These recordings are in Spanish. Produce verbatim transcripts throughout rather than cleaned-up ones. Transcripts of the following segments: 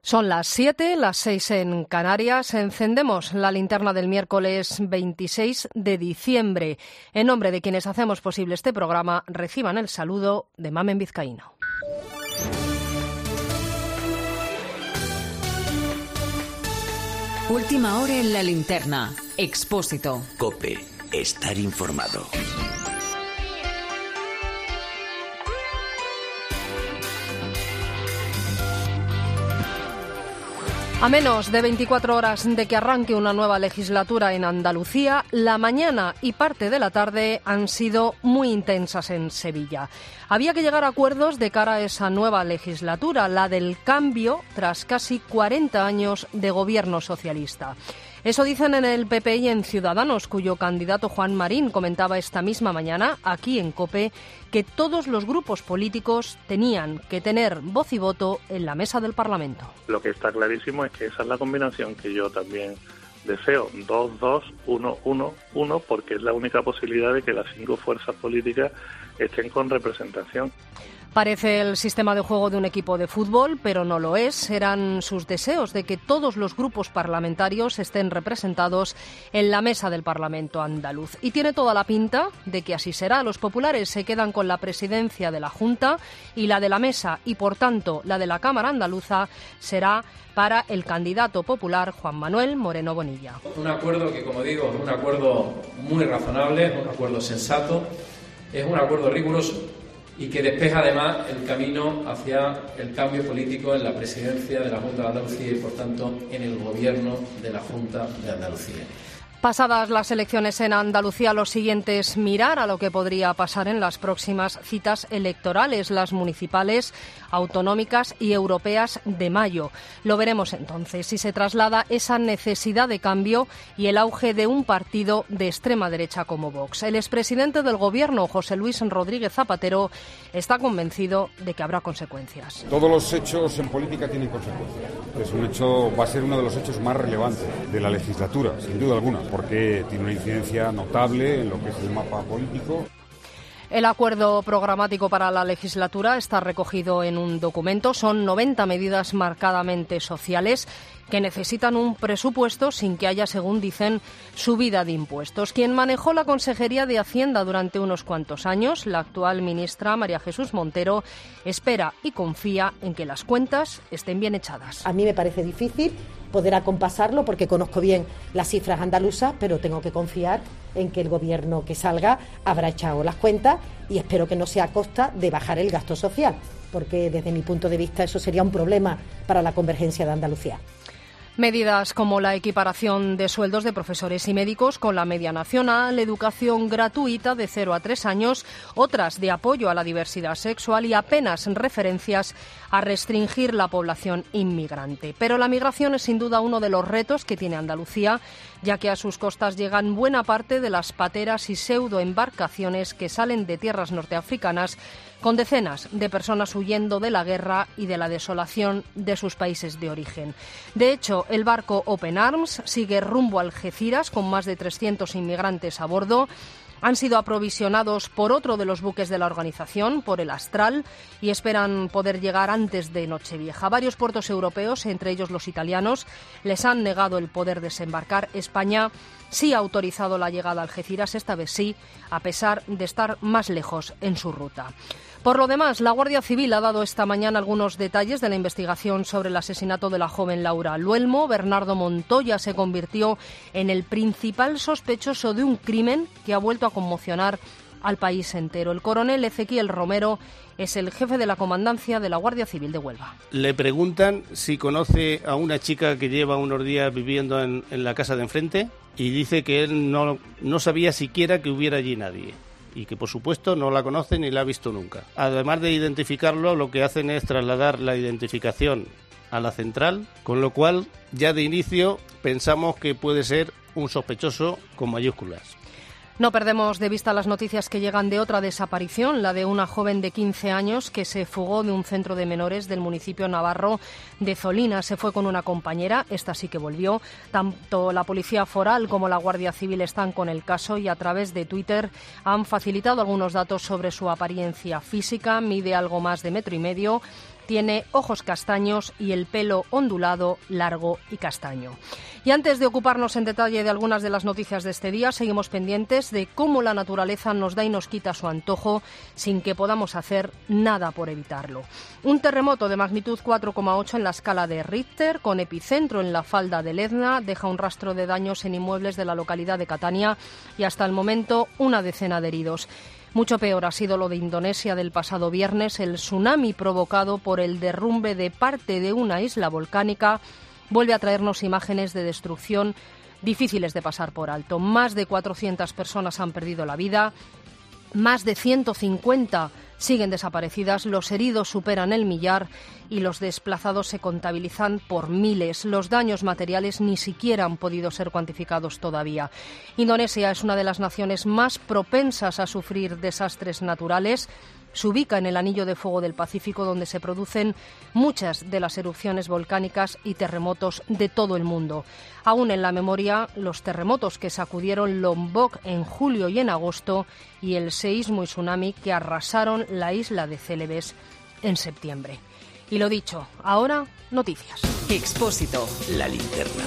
Son las siete, las seis en Canarias. Encendemos la linterna del miércoles veintiséis de diciembre. En nombre de quienes hacemos posible este programa, reciban el saludo de Mamen Vizcaíno. Última hora en la linterna. Expósito. COPE. Estar informado. A menos de veinticuatro horas de que arranque una nueva legislatura en Andalucía, la mañana y parte de la tarde han sido muy intensas en Sevilla. Había que llegar a acuerdos de cara a esa nueva legislatura, la del cambio tras casi cuarenta años de gobierno socialista. Eso dicen en el P P y en Ciudadanos, cuyo candidato Juan Marín comentaba esta misma mañana, aquí en COPE, que todos los grupos políticos tenían que tener voz y voto en la mesa del Parlamento. Lo que está clarísimo es que esa es la combinación que yo también deseo, dos dos uno uno uno, porque es la única posibilidad de que las cinco fuerzas políticas estén con representación. Parece el sistema de juego de un equipo de fútbol, pero no lo es. Eran sus deseos de que todos los grupos parlamentarios estén representados en la mesa del Parlamento andaluz. Y tiene toda la pinta de que así será. Los populares se quedan con la presidencia de la Junta y la de la mesa, y por tanto la de la Cámara andaluza será para el candidato popular Juan Manuel Moreno Bonilla. Un acuerdo que, como digo, es un acuerdo muy razonable, es un acuerdo sensato, es un acuerdo riguroso, y que despeja además el camino hacia el cambio político en la presidencia de la Junta de Andalucía y, por tanto, en el gobierno de la Junta de Andalucía. Pasadas las elecciones en Andalucía, lo siguiente es mirar a lo que podría pasar en las próximas citas electorales, las municipales, autonómicas y europeas de mayo. Lo veremos entonces si se traslada esa necesidad de cambio y el auge de un partido de extrema derecha como Vox. El expresidente del Gobierno, José Luis Rodríguez Zapatero, está convencido de que habrá consecuencias. Todos los hechos en política tienen consecuencias. Es un hecho, va a ser uno de los hechos más relevantes de la legislatura, sin duda alguna, porque tiene una incidencia notable en lo que es el mapa político. El acuerdo programático para la legislatura está recogido en un documento. Son noventa medidas marcadamente sociales que necesitan un presupuesto sin que haya, según dicen, subida de impuestos. Quien manejó la Consejería de Hacienda durante unos cuantos años, la actual ministra María Jesús Montero, espera y confía en que las cuentas estén bien echadas. A mí me parece difícil poder acompasarlo porque conozco bien las cifras andaluzas, pero tengo que confiar en que el gobierno que salga habrá echado las cuentas y espero que no sea a costa de bajar el gasto social, porque desde mi punto de vista eso sería un problema para la convergencia de Andalucía. Medidas como la equiparación de sueldos de profesores y médicos con la media nacional, educación gratuita de cero a tres años, otras de apoyo a la diversidad sexual y apenas referencias a restringir la población inmigrante. Pero la migración es sin duda uno de los retos que tiene Andalucía, ya que a sus costas llegan buena parte de las pateras y pseudoembarcaciones que salen de tierras norteafricanas con decenas de personas huyendo de la guerra y de la desolación de sus países de origen. De hecho, el barco Open Arms sigue rumbo a Algeciras con más de trescientos inmigrantes a bordo. Han sido aprovisionados por otro de los buques de la organización, por el Astral, y esperan poder llegar antes de Nochevieja. Varios puertos europeos, entre ellos los italianos, les han negado el poder desembarcar. España sí ha autorizado la llegada a Algeciras, esta vez sí, a pesar de estar más lejos en su ruta. Por lo demás, la Guardia Civil ha dado esta mañana algunos detalles de la investigación sobre el asesinato de la joven Laura Luelmo. Bernardo Montoya se convirtió en el principal sospechoso de un crimen que ha vuelto a conmocionar al país entero. El coronel Ezequiel Romero es el jefe de la comandancia de la Guardia Civil de Huelva. Le preguntan si conoce a una chica que lleva unos días viviendo en, en la casa de enfrente y dice que él no, no sabía siquiera que hubiera allí nadie y que por supuesto no la conoce ni la ha visto nunca. Además de identificarlo, lo que hacen es trasladar la identificación a la central, con lo cual ya de inicio pensamos que puede ser un sospechoso con mayúsculas. No perdemos de vista las noticias que llegan de otra desaparición, la de una joven de quince años que se fugó de un centro de menores del municipio navarro de Zolina. Se fue con una compañera, esta sí que volvió. Tanto la Policía Foral como la Guardia Civil están con el caso y a través de Twitter han facilitado algunos datos sobre su apariencia física. Mide algo más de metro y medio. Tiene ojos castaños y el pelo ondulado, largo y castaño. Y antes de ocuparnos en detalle de algunas de las noticias de este día, seguimos pendientes de cómo la naturaleza nos da y nos quita su antojo sin que podamos hacer nada por evitarlo. Un terremoto de magnitud cuatro coma ocho en la escala de Richter, con epicentro en la falda del Etna, deja un rastro de daños en inmuebles de la localidad de Catania y hasta el momento una decena de heridos. Mucho peor ha sido lo de Indonesia del pasado viernes. El tsunami provocado por el derrumbe de parte de una isla volcánica vuelve a traernos imágenes de destrucción difíciles de pasar por alto. Más de cuatrocientas personas han perdido la vida, más de ciento cincuenta siguen desaparecidas, los heridos superan el millar y los desplazados se contabilizan por miles. Los daños materiales ni siquiera han podido ser cuantificados todavía. Indonesia es una de las naciones más propensas a sufrir desastres naturales. Se ubica en el anillo de fuego del Pacífico, donde se producen muchas de las erupciones volcánicas y terremotos de todo el mundo. Aún en la memoria, los terremotos que sacudieron Lombok en julio y en agosto y el seísmo y tsunami que arrasaron la isla de Célebes en septiembre. Y lo dicho, ahora noticias. Expósito. La linterna.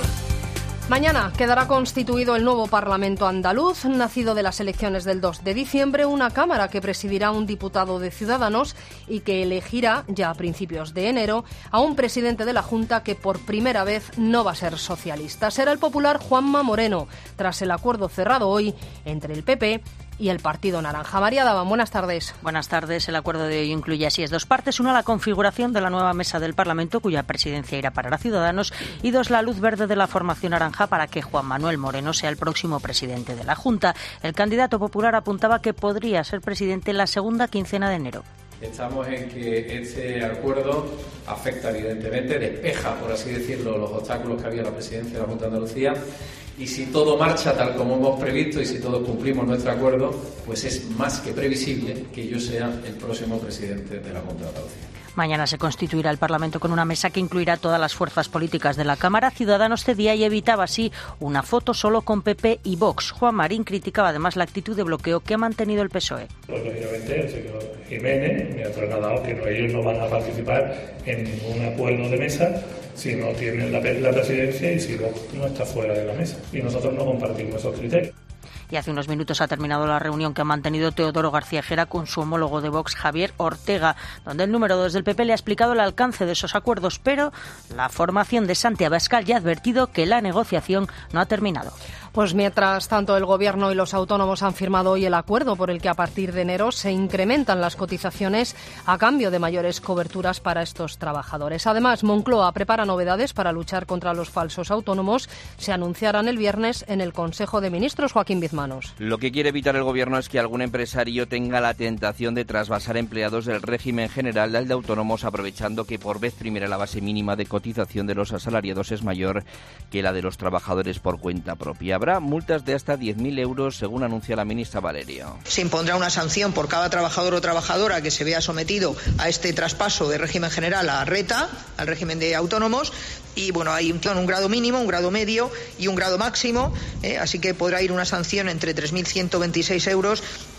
Mañana quedará constituido el nuevo Parlamento andaluz, nacido de las elecciones del dos de diciembre, una Cámara que presidirá un diputado de Ciudadanos y que elegirá, ya a principios de enero, a un presidente de la Junta que por primera vez no va a ser socialista. Será el popular Juanma Moreno, tras el acuerdo cerrado hoy entre el P P y el Partido Naranja. María Daban, buenas tardes. Buenas tardes. El acuerdo de hoy incluye así es dos partes. Una, la configuración de la nueva mesa del Parlamento, cuya presidencia irá para Ciudadanos, y dos, la luz verde de la formación naranja para que Juan Manuel Moreno sea el próximo presidente de la Junta. El candidato popular apuntaba que podría ser presidente la segunda quincena de enero. Estamos en que este acuerdo afecta evidentemente, despeja, por así decirlo, los obstáculos que había en la presidencia de la Junta de Andalucía. Y si todo marcha tal como hemos previsto y si todos cumplimos nuestro acuerdo, pues es más que previsible que yo sea el próximo presidente de la Junta de Andalucía. Mañana se constituirá el Parlamento con una mesa que incluirá todas las fuerzas políticas de la Cámara. Ciudadanos cedía y evitaba así una foto solo con P P y Vox. Juan Marín criticaba además la actitud de bloqueo que ha mantenido el P S O E. Pues lógicamente el señor Jiménez me ha trasladado que no, ellos no van a participar en ningún acuerdo de mesa si no tienen la, la presidencia y si Vox no está fuera de la mesa. Y nosotros no compartimos esos criterios. Y hace unos minutos ha terminado la reunión que ha mantenido Teodoro García Jera con su homólogo de Vox, Javier Ortega, donde el número dos del P P le ha explicado el alcance de esos acuerdos, pero la formación de Santi Abascal ya ha advertido que la negociación no ha terminado. Pues mientras tanto, el Gobierno y los autónomos han firmado hoy el acuerdo por el que a partir de enero se incrementan las cotizaciones a cambio de mayores coberturas para estos trabajadores. Además, Moncloa prepara novedades para luchar contra los falsos autónomos. Se anunciarán el viernes en el Consejo de Ministros. Joaquín Bizmanos. Lo que quiere evitar el Gobierno es que algún empresario tenga la tentación de trasvasar empleados del régimen general al de autónomos, aprovechando que por vez primera la base mínima de cotización de los asalariados es mayor que la de los trabajadores por cuenta propia. Habrá multas de hasta diez mil euros, según anuncia la ministra Valerio. Se impondrá una sanción por cada trabajador o trabajadora que se vea sometido a este traspaso de régimen general a RETA, al régimen de autónomos. Y bueno, hay un, un grado mínimo, un grado medio y un grado máximo, ¿eh? Así que podrá ir una sanción entre tres mil ciento veintiséis euros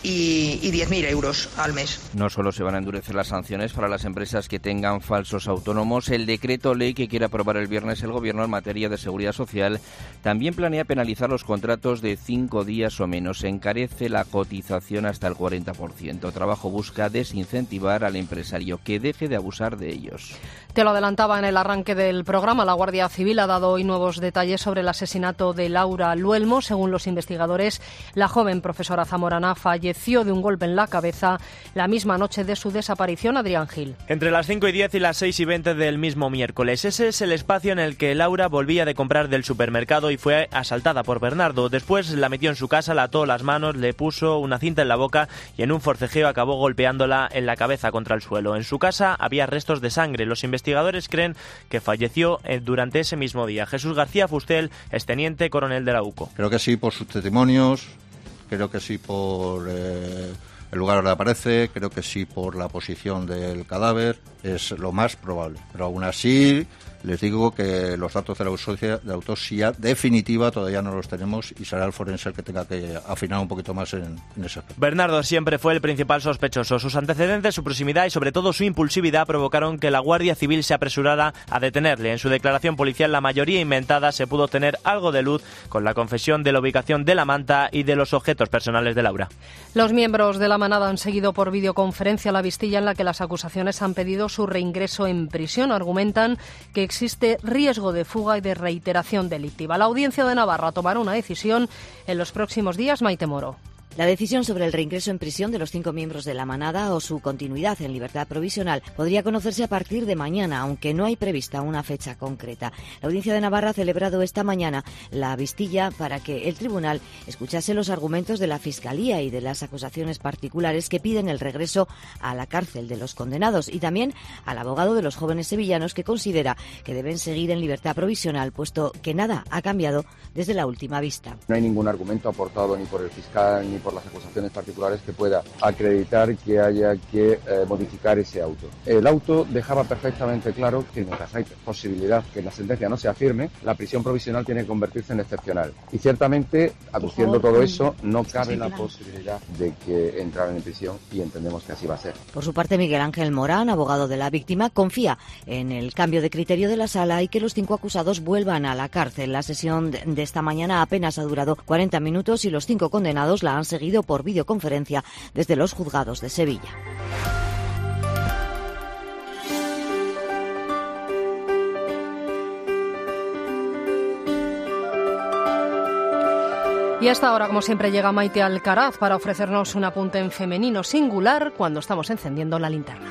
y, y diez mil euros al mes. No solo se van a endurecer las sanciones para las empresas que tengan falsos autónomos, el decreto ley que quiere aprobar el viernes el Gobierno en materia de seguridad social también planea penalizar los contratos de cinco días o menos. Se encarece la cotización hasta el cuarenta por ciento. Trabajo busca desincentivar al empresario que deje de abusar de ellos. Te lo adelantaba en el arranque del programa. La Guardia Civil ha dado hoy nuevos detalles sobre el asesinato de Laura Luelmo. Según los investigadores, la joven profesora zamorana falleció de un golpe en la cabeza la misma noche de su desaparición. Adrián Gil. Entre las cinco y diez y las seis y veinte del mismo miércoles. Ese es el espacio en el que Laura volvía de comprar del supermercado y fue asaltada por Bernardo. Después la metió en su casa, la ató las manos, le puso una cinta en la boca y en un forcejeo acabó golpeándola en la cabeza contra el suelo. En su casa había restos de sangre. Los investigadores creen que falleció durante ese mismo día. Jesús García Fustel es teniente coronel de la U C O. Creo que sí por sus testimonios, creo que sí por eh, el lugar donde aparece, creo que sí por la posición del cadáver, es lo más probable. Pero aún así Les digo que los datos de la autopsia, de autopsia definitiva todavía no los tenemos y será el forense el que tenga que afinar un poquito más en, en ese aspecto. Bernardo siempre fue el principal sospechoso. Sus antecedentes, su proximidad y sobre todo su impulsividad provocaron que la Guardia Civil se apresurara a detenerle. En su declaración policial, la mayoría inventada, se pudo obtener algo de luz con la confesión de la ubicación de la manta y de los objetos personales de Laura. Los miembros de la manada han seguido por videoconferencia la vistilla en la que las acusaciones han pedido su reingreso en prisión. Argumentan que existe riesgo de fuga y de reiteración delictiva. La Audiencia de Navarra tomará una decisión en los próximos días. Maite Moro. La decisión sobre el reingreso en prisión de los cinco miembros de la manada o su continuidad en libertad provisional podría conocerse a partir de mañana, aunque no hay prevista una fecha concreta. La Audiencia de Navarra ha celebrado esta mañana la vistilla para que el tribunal escuchase los argumentos de la Fiscalía y de las acusaciones particulares que piden el regreso a la cárcel de los condenados y también al abogado de los jóvenes sevillanos que considera que deben seguir en libertad provisional, puesto que nada ha cambiado desde la última vista. No hay ningún argumento aportado ni por el fiscal ni por las acusaciones particulares que pueda acreditar que haya que eh, modificar ese auto. El auto dejaba perfectamente claro que mientras hay posibilidad que la sentencia no sea firme, la prisión provisional tiene que convertirse en excepcional. Y ciertamente, aduciendo todo eso, no cabe la posibilidad de que entraran en prisión y entendemos que así va a ser. Por su parte, Miguel Ángel Morán, abogado de la víctima, confía en el cambio de criterio de la sala y que los cinco acusados vuelvan a la cárcel. La sesión de esta mañana apenas ha durado cuarenta minutos y los cinco condenados la han seguido por videoconferencia desde los juzgados de Sevilla. Y hasta ahora, como siempre, llega Maite Alcaraz para ofrecernos un apunte en femenino singular cuando estamos encendiendo la linterna.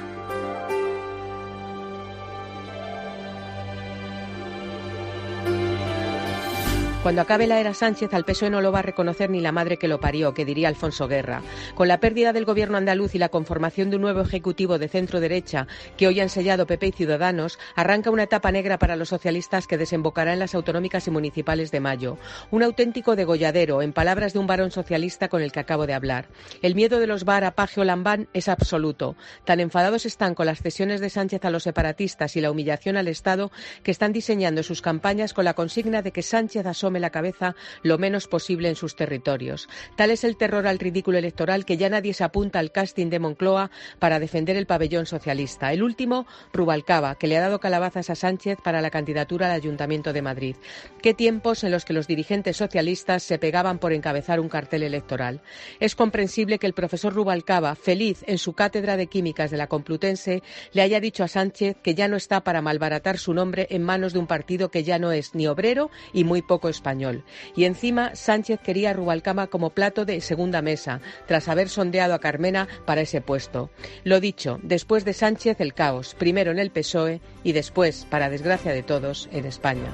Cuando acabe la era Sánchez, al P S O E no lo va a reconocer ni la madre que lo parió, que diría Alfonso Guerra. Con la pérdida del gobierno andaluz y la conformación de un nuevo ejecutivo de centro-derecha que hoy han sellado P P y Ciudadanos, arranca una etapa negra para los socialistas que desembocará en las autonómicas y municipales de mayo. Un auténtico degolladero, en palabras de un varón socialista con el que acabo de hablar. El miedo de los VAR a Paje o Lambán es absoluto. Tan enfadados están con las cesiones de Sánchez a los separatistas y la humillación al Estado que están diseñando sus campañas con la consigna de que Sánchez asome la cabeza lo menos posible en sus territorios. Tal es el terror al ridículo electoral que ya nadie se apunta al casting de Moncloa para defender el pabellón socialista. El último, Rubalcaba, que le ha dado calabazas a Sánchez para la candidatura al Ayuntamiento de Madrid. Qué tiempos en los que los dirigentes socialistas se pegaban por encabezar un cartel electoral. Es comprensible que el profesor Rubalcaba, feliz en su cátedra de químicas de la Complutense, le haya dicho a Sánchez que ya no está para malbaratar su nombre en manos de un partido que ya no es ni obrero y muy poco español. Y encima Sánchez quería a Rubalcaba como plato de segunda mesa, tras haber sondeado a Carmena para ese puesto. Lo dicho, después de Sánchez el caos, primero en el P S O E y después, para desgracia de todos, en España.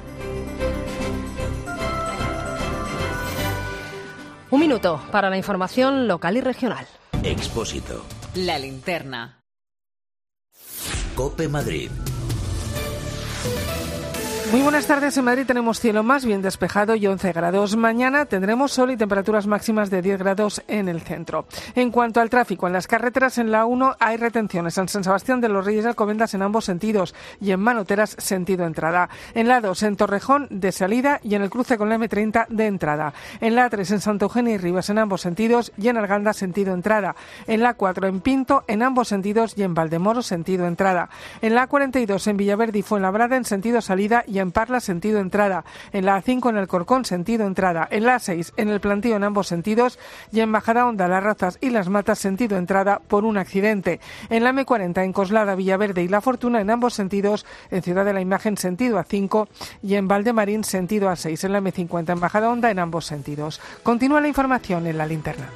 Un minuto para la información local y regional. Expósito. La linterna. COPE Madrid. Muy buenas tardes. En Madrid tenemos cielo más bien despejado y once grados. Mañana tendremos sol y temperaturas máximas de diez grados en el centro. En cuanto al tráfico, en las carreteras en la uno hay retenciones en San Sebastián de los Reyes y Alcobendas en ambos sentidos y en Manoteras sentido entrada. En la dos en Torrejón de salida y en el cruce con la eme treinta de entrada. En la tres en Santa Eugenia y Rivas en ambos sentidos y en Arganda sentido entrada. En la cuatro en Pinto en ambos sentidos y en Valdemoro sentido entrada. En la cuarenta y dos en Villaverde y Fuenlabrada en sentido salida y en Parla sentido entrada, en la A cinco en el Corcón sentido entrada, en la A seis en el Plantío en ambos sentidos y en Majadahonda, Las Razas y Las Matas sentido entrada por un accidente. En la eme cuarenta en Coslada, Villaverde y La Fortuna en ambos sentidos, en Ciudad de la Imagen sentido A cinco y en Valdemarín sentido A seis, en la eme cincuenta en Majadahonda en ambos sentidos. Continúa la información en la linterna.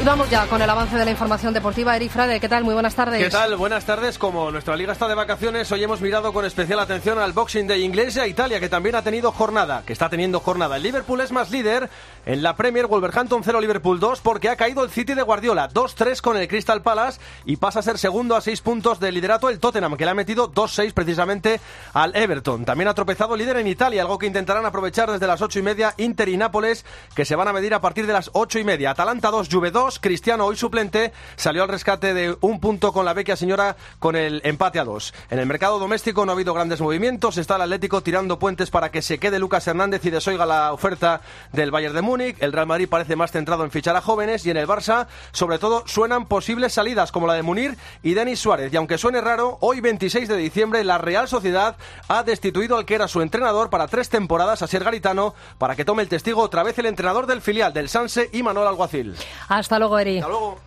vamos ya con el avance de la información deportiva. Eri Frade, ¿qué tal? Muy buenas tardes. ¿Qué tal? Buenas tardes. Como nuestra liga está de vacaciones, hoy hemos mirado con especial atención al Boxing Day inglés y a Italia, que también ha tenido jornada, que está teniendo jornada. El Liverpool es más líder en la Premier, Wolverhampton cero, Liverpool dos, porque ha caído el City de Guardiola, dos tres con el Crystal Palace, y pasa a ser segundo a seis puntos de liderato el Tottenham, que le ha metido dos seis precisamente al Everton. También ha tropezado líder en Italia, algo que intentarán aprovechar desde las ocho y media Inter y Nápoles, que se van a medir a partir de las ocho y media. Atalanta dos, Juve dos, Cristiano hoy suplente, salió al rescate de un punto con la vecchia señora con el empate a dos. En el mercado doméstico no ha habido grandes movimientos, está el Atlético tirando puentes para que se quede Lucas Hernández y desoiga la oferta del Bayern de Múnich. El Real Madrid parece más centrado en fichar a jóvenes, y en el Barça sobre todo suenan posibles salidas como la de Munir y Denis Suárez. Y aunque suene raro, hoy veintiséis de diciembre la Real Sociedad ha destituido al que era su entrenador para tres temporadas, Asier Garitano, para que tome el testigo otra vez el entrenador del filial del Sanse, Imanol Alguacil. Hasta luego, Eri. Hasta luego.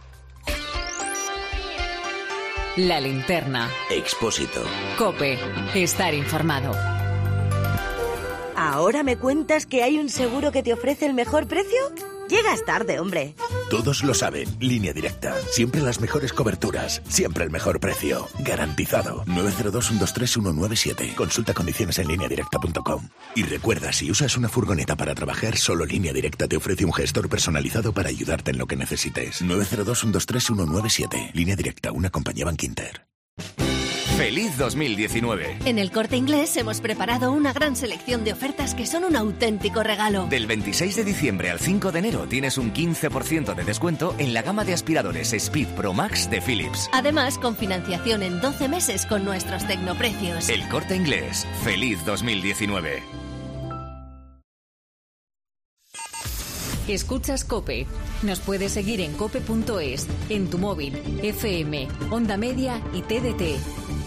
La linterna. Expósito. COPE. Estar informado. ¿Ahora me cuentas que hay un seguro que te ofrece el mejor precio? Llegas tarde, hombre. Todos lo saben. Línea Directa. Siempre las mejores coberturas. Siempre el mejor precio. Garantizado. nueve cero dos, uno dos tres, uno nueve siete. Consulta condiciones en línea directa punto com. Y recuerda, si usas una furgoneta para trabajar, solo Línea Directa te ofrece un gestor personalizado para ayudarte en lo que necesites. nueve cero dos, uno dos tres, uno nueve siete. Línea Directa, una compañía Bankinter. ¡Feliz dos mil diecinueve! En El Corte Inglés hemos preparado una gran selección de ofertas que son un auténtico regalo. Del veintiséis de diciembre al cinco de enero tienes un quince por ciento de descuento en la gama de aspiradores Speed Pro Max de Philips. Además, con financiación en doce meses con nuestros tecnoprecios. El Corte Inglés. ¡Feliz dos mil diecinueve! Escuchas COPE. Nos puedes seguir en cope punto es, en tu móvil, F M, Onda Media y T D T.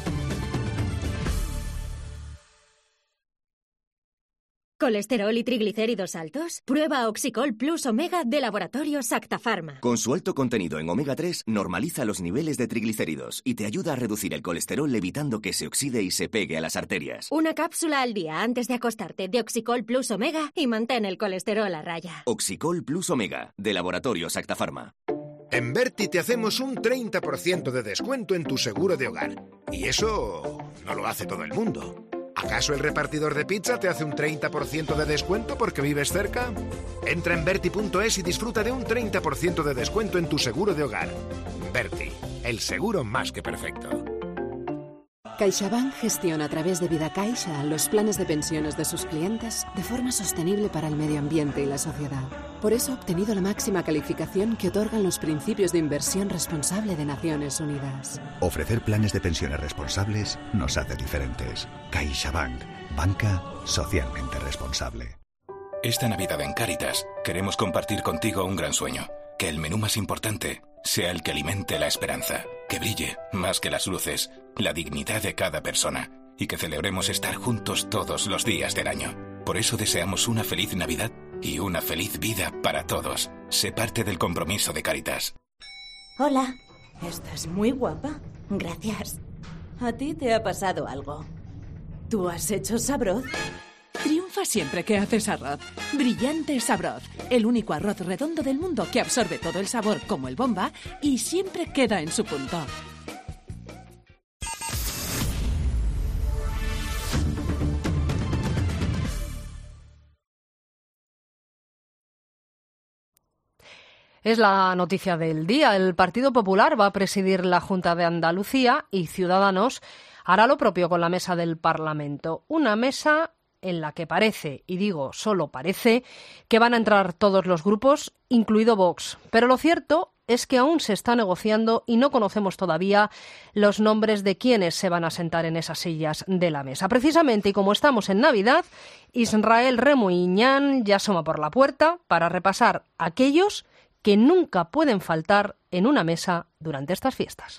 ¿Colesterol y triglicéridos altos? Prueba Oxicol Plus Omega de Laboratorios Acta Pharma. Con su alto contenido en omega tres, normaliza los niveles de triglicéridos y te ayuda a reducir el colesterol evitando que se oxide y se pegue a las arterias. Una cápsula al día antes de acostarte de Oxicol Plus Omega y mantén el colesterol a raya. Oxicol Plus Omega, de Laboratorios Acta Pharma. En Berti te hacemos un treinta por ciento de descuento en tu seguro de hogar. Y eso no lo hace todo el mundo. ¿Acaso el repartidor de pizza te hace un treinta por ciento de descuento porque vives cerca? Entra en Berti punto es y disfruta de un treinta por ciento de descuento en tu seguro de hogar. Berti, el seguro más que perfecto. CaixaBank gestiona a través de VidaCaixa los planes de pensiones de sus clientes de forma sostenible para el medio ambiente y la sociedad. Por eso ha obtenido la máxima calificación que otorgan los principios de inversión responsable de Naciones Unidas. Ofrecer planes de pensiones responsables nos hace diferentes. CaixaBank, banca socialmente responsable. Esta Navidad en Cáritas queremos compartir contigo un gran sueño. Que el menú más importante sea el que alimente la esperanza, que brille más que las luces, la dignidad de cada persona, y que celebremos estar juntos todos los días del año. Por eso deseamos una feliz Navidad y una feliz vida para todos. Sé parte del compromiso de Cáritas. Hola, estás muy guapa. Gracias. ¿A ti te ha pasado algo? ¿Tú has hecho Sabroz? Triunfa siempre que haces arroz. Brillante Sabroz, el único arroz redondo del mundo que absorbe todo el sabor como el Bomba y siempre queda en su punto. Es la noticia del día. El Partido Popular va a presidir la Junta de Andalucía y Ciudadanos hará lo propio con la mesa del Parlamento. Una mesa en la que parece, y digo solo parece, que van a entrar todos los grupos, incluido Vox. Pero lo cierto es que aún se está negociando y no conocemos todavía los nombres de quienes se van a sentar en esas sillas de la mesa. Precisamente, y como estamos en Navidad, Israel Remuñán ya asoma por la puerta para repasar aquellos que nunca pueden faltar en una mesa durante estas fiestas.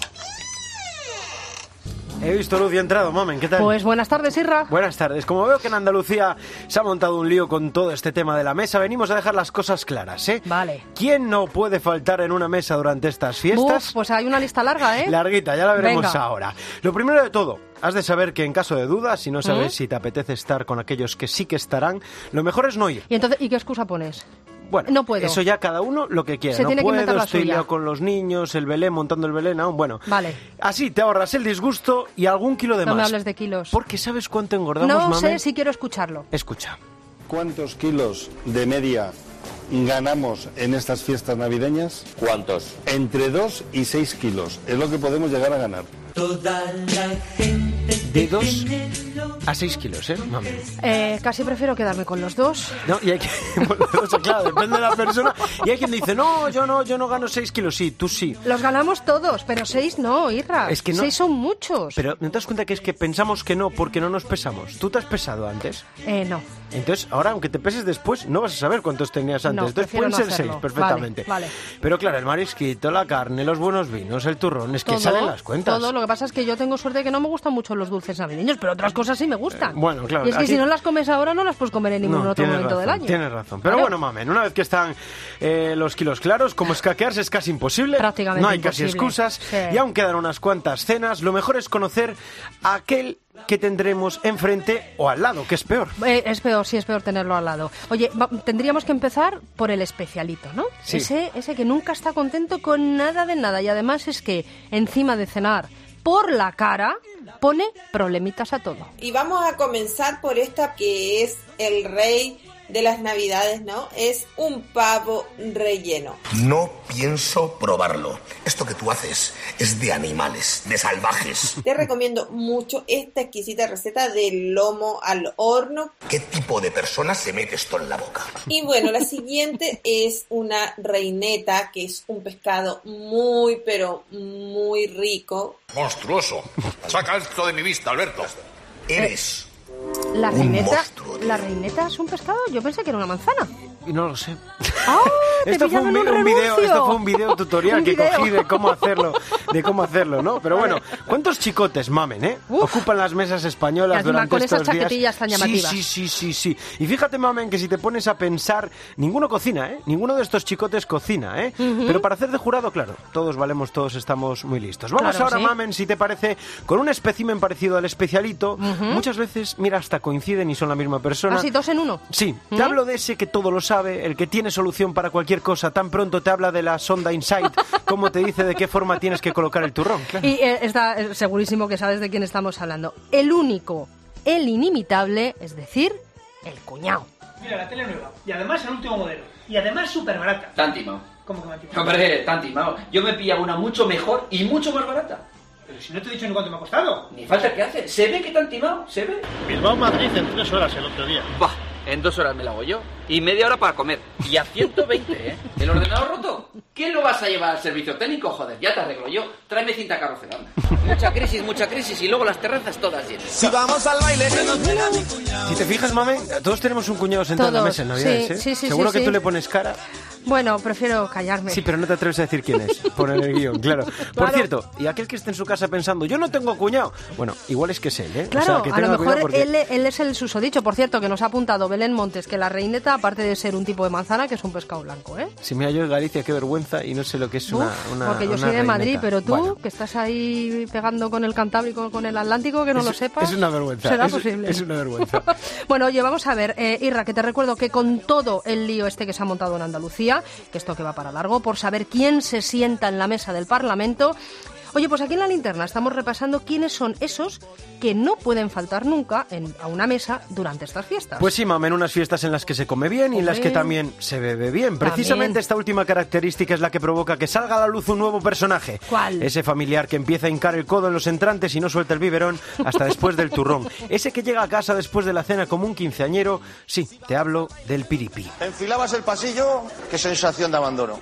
He visto luz y he entrado, mamen, ¿qué tal? Pues buenas tardes, Irra. Buenas tardes. Como veo que en Andalucía se ha montado un lío con todo este tema de la mesa, venimos a dejar las cosas claras, ¿eh? Vale. ¿Quién no puede faltar en una mesa durante estas fiestas? Uf, pues hay una lista larga, ¿eh? Larguita, ya la veremos Venga. ahora. Lo primero de todo, has de saber que en caso de duda, si no sabes ¿Mm? si te apetece estar con aquellos que sí que estarán, lo mejor es no ir. ¿Y entonces, ¿y qué excusa pones? Bueno, no puedo. Eso ya cada uno lo que quiera. Se no tiene que puedo, inventar la estoy suya. liado con los niños, el Belén, montando el Belén aún. Bueno, vale. Así te ahorras el disgusto y algún kilo de no más. No me hables de kilos. Porque ¿sabes cuánto engordamos, No Mamen? sé si quiero escucharlo. Escucha. ¿Cuántos kilos de media ganamos en estas fiestas navideñas? ¿Cuántos? Entre dos y seis kilos. Es lo que podemos llegar a ganar. Toda la gente de dos a seis kilos, ¿eh, mami? Eh, casi prefiero quedarme con los dos. No, y hay que... Bueno, o sea, claro, depende de la persona. Y hay quien dice, no, yo no, yo no gano seis kilos. Sí, tú sí. Los ganamos todos, pero seis no, Irra. Es que no... Seis son muchos. Pero ¿no te das cuenta que es que pensamos que no porque no nos pesamos? ¿Tú te has pesado antes? Eh, no. Entonces, ahora, aunque te peses después, no vas a saber cuántos tenías antes. No, Entonces prefiero pueden no ser hacerlo. seis, perfectamente. Vale, vale. Pero claro, el marisquito, la carne, los buenos vinos, el turrón, es que todo, salen las cuentas. Todo, lo que pasa es que yo tengo suerte de que no me gustan mucho los dulces navideños, pero otras cosas sí me gustan. Eh, bueno, claro. Y es que aquí... si no las comes ahora, no las puedes comer en ningún no, otro momento razón, del año. Tienes razón. Pero claro. bueno, mamen, una vez que están eh, los kilos claros, como escaquearse es casi imposible. Prácticamente No hay imposible. casi excusas. Sí. Y aún quedan unas cuantas cenas. Lo mejor es conocer a aquel que tendremos enfrente o al lado, que es peor. Eh, es peor, sí, es peor tenerlo al lado. Oye, va, tendríamos que empezar por el especialito, ¿no? Sí. Ese, ese que nunca está contento con nada de nada. Y además es que encima de cenar por la cara, pone problemitas a todo. Y vamos a comenzar por esta que es el rey de las navidades, ¿no? Es un pavo relleno. No pienso probarlo. Esto que tú haces es de animales, de salvajes. Te recomiendo mucho esta exquisita receta del lomo al horno. ¿Qué tipo de persona se mete esto en la boca? Y bueno, la siguiente es una reineta, que es un pescado muy, pero muy rico. Monstruoso. Saca esto de mi vista, Alberto. Eres... La un reineta, monstruo. ¿La reineta es un pescado? Yo pensé que era una manzana. No lo sé. ¡Oh! Esto fue un, un, un video, esto fue un video tutorial un que video. cogí de cómo hacerlo, de cómo hacerlo, ¿no? Pero bueno, ¿cuántos chicotes, mamen, eh? Uf. Ocupan las mesas españolas y durante con estos esas días. chaquetillas tan llamativas. Sí, sí, sí, sí, sí. Y fíjate, mamen, que si te pones a pensar, ninguno cocina, ¿eh? Ninguno de estos chicotes cocina, ¿eh? Uh-huh. Pero para hacer de jurado, claro, todos valemos, todos estamos muy listos. Vamos claro, ahora, sí. mamen, si te parece, con un espécimen parecido al especialito. Uh-huh. Muchas veces, mira, hasta coinciden y son la misma persona. ¿Ah, sí, dos en uno? Sí, ¿Mm? te hablo de ese que todo lo sabe, el que tiene solución para cualquier cosa. Tan pronto te habla de la sonda Insight como te dice de qué forma tienes que colocar el turrón. Claro. Y eh, está eh, segurísimo que sabes de quién estamos hablando. El único, el inimitable, es decir, el cuñado. Mira, la tele nueva. Y además el último modelo. Y además súper barata. Tan timado. ¿Cómo que me han timado? Hombre, tan timado. Yo me pillaba una mucho mejor y mucho más barata. Pero si no te he dicho ni cuánto me ha costado. Ni falta que hace. ¿Se ve que tan timado? ¿Se ve? Bilbao-Madrid en tres horas el otro día. Bah, en dos horas me la hago yo. Y media hora para comer. Y a ciento veinte, ¿eh? ¿El ordenador roto? ¿Qué lo vas a llevar al servicio técnico? Joder, ya te arreglo yo. Tráeme cinta carrocera. Mucha crisis, mucha crisis. Y luego las terrazas todas llenas. Si vamos al baile... Si te fijas, mamen, todos tenemos un cuñado sentado todos. en la mesa en Navidades, sí, ¿eh? Sí, sí, Seguro sí, que sí. tú le pones cara... Bueno, prefiero callarme. Sí, pero no te atreves a decir quién es, por el guión, claro. Por Claro. cierto, y aquel que esté en su casa pensando, yo no tengo cuñado, bueno, igual es que es él, ¿eh? Claro, o sea, que a tenga lo mejor cuidado porque... él, él es el susodicho. Por cierto, que nos ha apuntado Belén Montes que la reineta, aparte de ser un tipo de manzana, que es un pescado blanco, ¿eh? Si mira, yo en Galicia, qué vergüenza, y no sé lo que es una, Uf, una porque yo una soy de reineta. Madrid, pero tú, Bueno, que estás ahí pegando con el Cantábrico, con el Atlántico, que no es, lo sepas. Es una vergüenza. ¿Será es, posible? Es una vergüenza. Bueno, oye, vamos a ver, eh, Irra, que te recuerdo que con todo el lío este que se ha montado en Andalucía, que esto que va para largo, por saber quién se sienta en la mesa del Parlamento. Oye, pues aquí en La Linterna estamos repasando quiénes son esos que no pueden faltar nunca en, a una mesa durante estas fiestas. Pues sí, mamen, unas fiestas en las que se come bien y en las que también se bebe bien. Precisamente También. esta última característica es la que provoca que salga a la luz un nuevo personaje. ¿Cuál? Ese familiar que empieza a hincar el codo en los entrantes y no suelta el biberón hasta después del turrón. Ese que llega a casa después de la cena como un quinceañero. Sí, te hablo del piripi. Enfilabas el pasillo, qué sensación de abandono.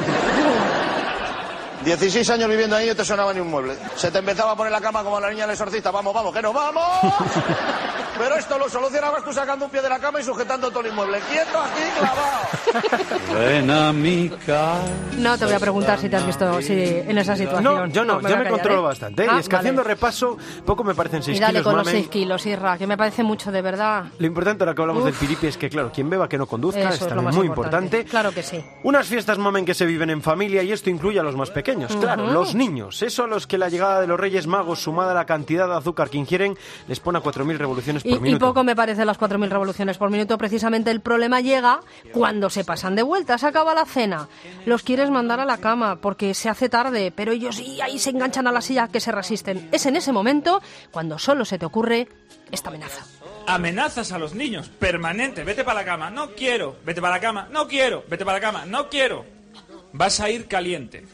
dieciséis años viviendo ahí y no te sonaba ni un mueble. Se te empezaba a poner la cama como la niña del exorcista. Vamos, vamos, que nos vamos. Pero esto lo solucionabas tú sacando un pie de la cama y sujetando todo el inmueble. ¡Quieto aquí, clavado! Ven a mi casa. No te voy a preguntar si te has visto si en esa situación. No, yo no, me yo voy me a callar, controlo ¿eh? bastante. ¿eh? Ah, y es que vale. haciendo repaso, poco me parecen seis Y dale kilos, con los mamen. seis kilos, Irra, que me parece mucho, de verdad. Lo importante ahora que hablamos Uf. del piripi es que, claro, quien beba que no conduzca, Eso es es lo también más muy importante. importante. Claro que sí. Unas fiestas, mamen, que se viven en familia y esto incluye a los más pequeños, claro, Ujú. los niños. Eso a los que la llegada de los Reyes Magos, sumada a la cantidad de azúcar que ingieren, les pone a cuatro mil revoluciones por y, minuto. Y poco me parecen las cuatro mil revoluciones por minuto. Precisamente el problema llega cuando se pasan de vuelta, se acaba la cena. Los quieres mandar a la cama porque se hace tarde, pero ellos y ahí se enganchan a la silla que se resisten. Es en ese momento cuando solo se te ocurre esta amenaza. Amenazas a los niños, permanente. Vete para la cama, no quiero. Vete para la cama, no quiero. Vete para la cama, no quiero. Vas a ir caliente.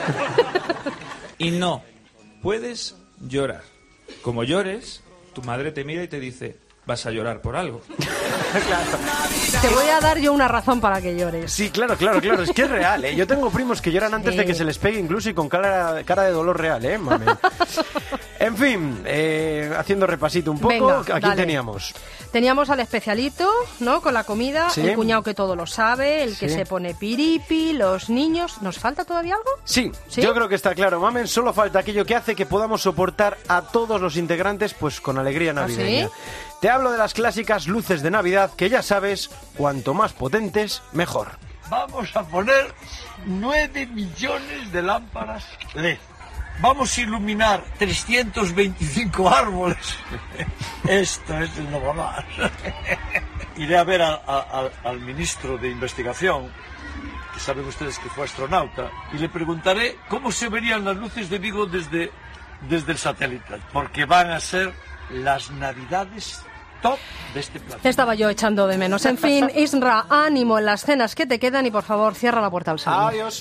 Y no puedes llorar. Como llores, tu madre te mira y te dice, vas a llorar por algo. Claro. Te voy a dar yo una razón para que llores. Sí, claro, claro, claro. Es que es real, ¿eh? Yo tengo primos que lloran antes Sí. de que se les pegue, incluso y con cara, cara de dolor real, ¿eh, mami? En fin, eh, haciendo repasito un poco, Venga, ¿a quién dale. teníamos? Teníamos al especialito, ¿no? Con la comida, Sí. el cuñado que todo lo sabe, el que Sí. se pone piripi, los niños. ¿Nos falta todavía algo? Sí, ¿Sí? yo creo que está claro, mamen. Solo falta aquello que hace que podamos soportar a todos los integrantes, pues con alegría navideña. ¿Ah, Te hablo de las clásicas luces de Navidad, que ya sabes, cuanto más potentes, mejor. Vamos a poner nueve millones de lámparas L E D. Vamos a iluminar trescientos veinticinco árboles. Esto es el no más. Iré a ver a- a- a- al ministro de Investigación, que saben ustedes que fue astronauta, y le preguntaré cómo se verían las luces de Vigo desde, desde el satélite, porque van a ser las navidades top de este planeta. Te estaba yo echando de menos. En fin, Isra, ánimo en las cenas que te quedan y por favor cierra la puerta al salón. Adiós.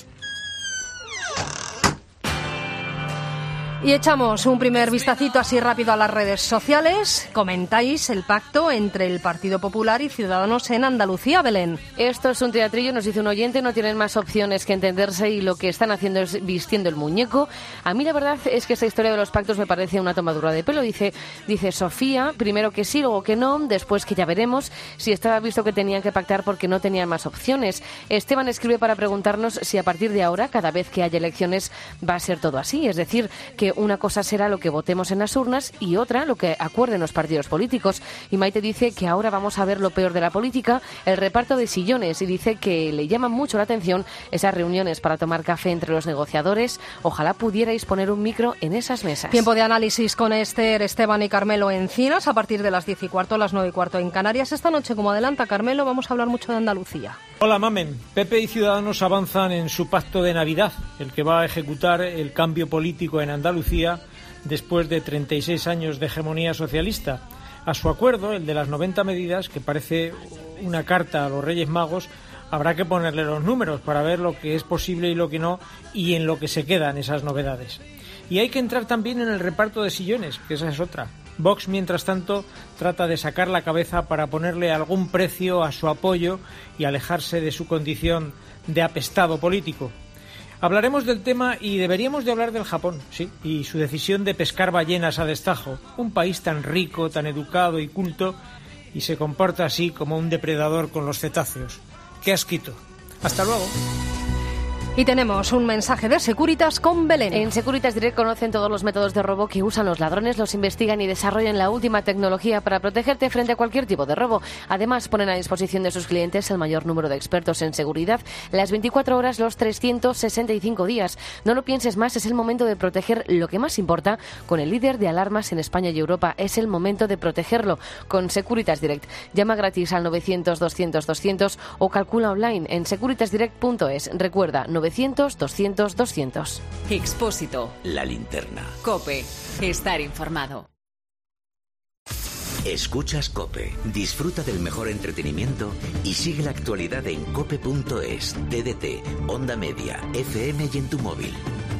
Y echamos un primer vistacito así rápido a las redes sociales. Comentáis el pacto entre el Partido Popular y Ciudadanos en Andalucía, Belén. Esto es un teatrillo, nos dice un oyente, no tienen más opciones que entenderse y lo que están haciendo es vistiendo el muñeco. A mí la verdad es que esta historia de los pactos me parece una tomadura de pelo. Dice, dice Sofía, primero que sí, luego que no, después que ya veremos si estaba visto que tenían que pactar porque no tenían más opciones. Esteban escribe para preguntarnos si a partir de ahora, cada vez que haya elecciones, va a ser todo así. Es decir, que una cosa será lo que votemos en las urnas y otra lo que acuerden los partidos políticos. Y Maite dice que ahora vamos a ver lo peor de la política, el reparto de sillones, y dice que le llaman mucho la atención esas reuniones para tomar café entre los negociadores. Ojalá pudierais poner un micro en esas mesas. Tiempo de análisis con Esther, Esteban y Carmelo Encinas a partir de las diez y cuarto, las nueve y cuarto en Canarias. Esta noche, como adelanta Carmelo, vamos a hablar mucho de Andalucía. Hola, mamen. P P y Ciudadanos avanzan en su pacto de Navidad, el que va a ejecutar el cambio político en Andalucía después de treinta y seis años de hegemonía socialista. A su acuerdo, el de las noventa medidas, que parece una carta a los Reyes Magos, habrá que ponerle los números para ver lo que es posible y lo que no, y en lo que se quedan esas novedades. Y hay que entrar también en el reparto de sillones, que esa es otra. Vox, mientras tanto, trata de sacar la cabeza para ponerle algún precio a su apoyo y alejarse de su condición de apestado político. Hablaremos del tema y deberíamos de hablar del Japón, sí, y su decisión de pescar ballenas a destajo. Un país tan rico, tan educado y culto, y se comporta así como un depredador con los cetáceos. ¡Qué asquito! Hasta luego. Y tenemos un mensaje de Securitas con Belén. En Securitas Direct conocen todos los métodos de robo que usan los ladrones, los investigan y desarrollan la última tecnología para protegerte frente a cualquier tipo de robo. Además, ponen a disposición de sus clientes el mayor número de expertos en seguridad, las veinticuatro horas, los trescientos sesenta y cinco días. No lo pienses más, es el momento de proteger lo que más importa con el líder de alarmas en España y Europa. Es el momento de protegerlo con Securitas Direct. Llama gratis al novecientos doscientos doscientos o calcula online en securitas direct punto es. Recuerda, novecientos doscientos doscientos. Expósito. La linterna. COPE. Estar informado. Escuchas COPE. Disfruta del mejor entretenimiento y sigue la actualidad en cope punto es, T D T, Onda Media, F M y en tu móvil.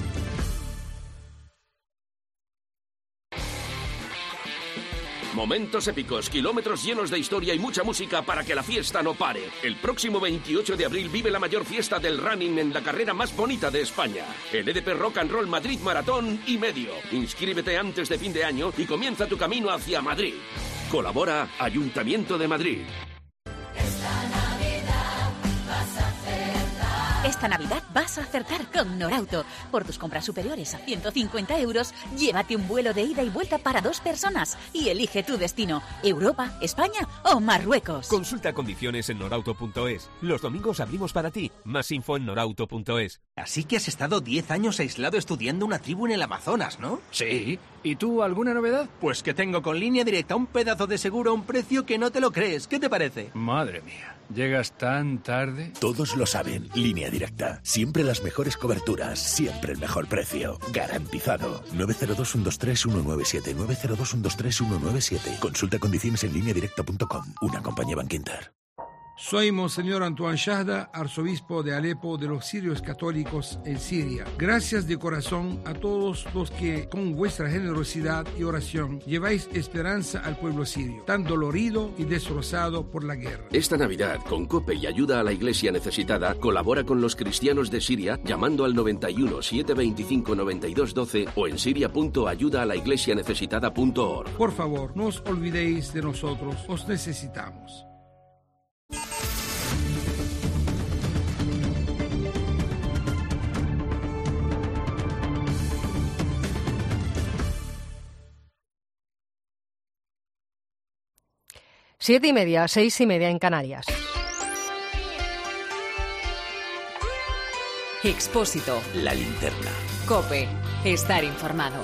Momentos épicos, kilómetros llenos de historia y mucha música para que la fiesta no pare. El próximo veintiocho de abril vive la mayor fiesta del running en la carrera más bonita de España. El E D P Rock and Roll Madrid Maratón y Medio. Inscríbete antes de fin de año y comienza tu camino hacia Madrid. Colabora Ayuntamiento de Madrid. Esta Navidad vas a acertar con Norauto. Por tus compras superiores a ciento cincuenta euros, llévate un vuelo de ida y vuelta para dos personas y elige tu destino, Europa, España o Marruecos. Consulta condiciones en norauto punto es. Los domingos abrimos para ti. Más info en norauto punto es. Así que has estado diez años aislado estudiando una tribu en el Amazonas, ¿no? Sí. ¿Y tú, alguna novedad? Pues que tengo con Línea Directa un pedazo de seguro a un precio que no te lo crees. ¿Qué te parece? Madre mía. ¿Llegas tan tarde? Todos lo saben. Línea Directa. Siempre las mejores coberturas. Siempre el mejor precio. Garantizado. nueve cero dos, uno dos tres, uno nueve siete. nueve cero dos, uno dos tres, uno nueve siete. Consulta condiciones en línea directa punto com. Una compañía Bankinter. Soy Monseñor Antoine Shahda, arzobispo de Alepo de los sirios católicos en Siria. Gracias de corazón a todos los que con vuestra generosidad y oración lleváis esperanza al pueblo sirio, tan dolorido y destrozado por la guerra. Esta Navidad, con COPE y ayuda a la Iglesia necesitada, colabora con los cristianos de Siria llamando al noventa y uno, setecientos veinticinco, noventa y dos doce o en siria punto ayuda a la iglesia necesitada punto org. Por favor, no os olvidéis de nosotros, os necesitamos. Siete y media, seis y media en Canarias. Expósito. La linterna. COPE. Estar informado.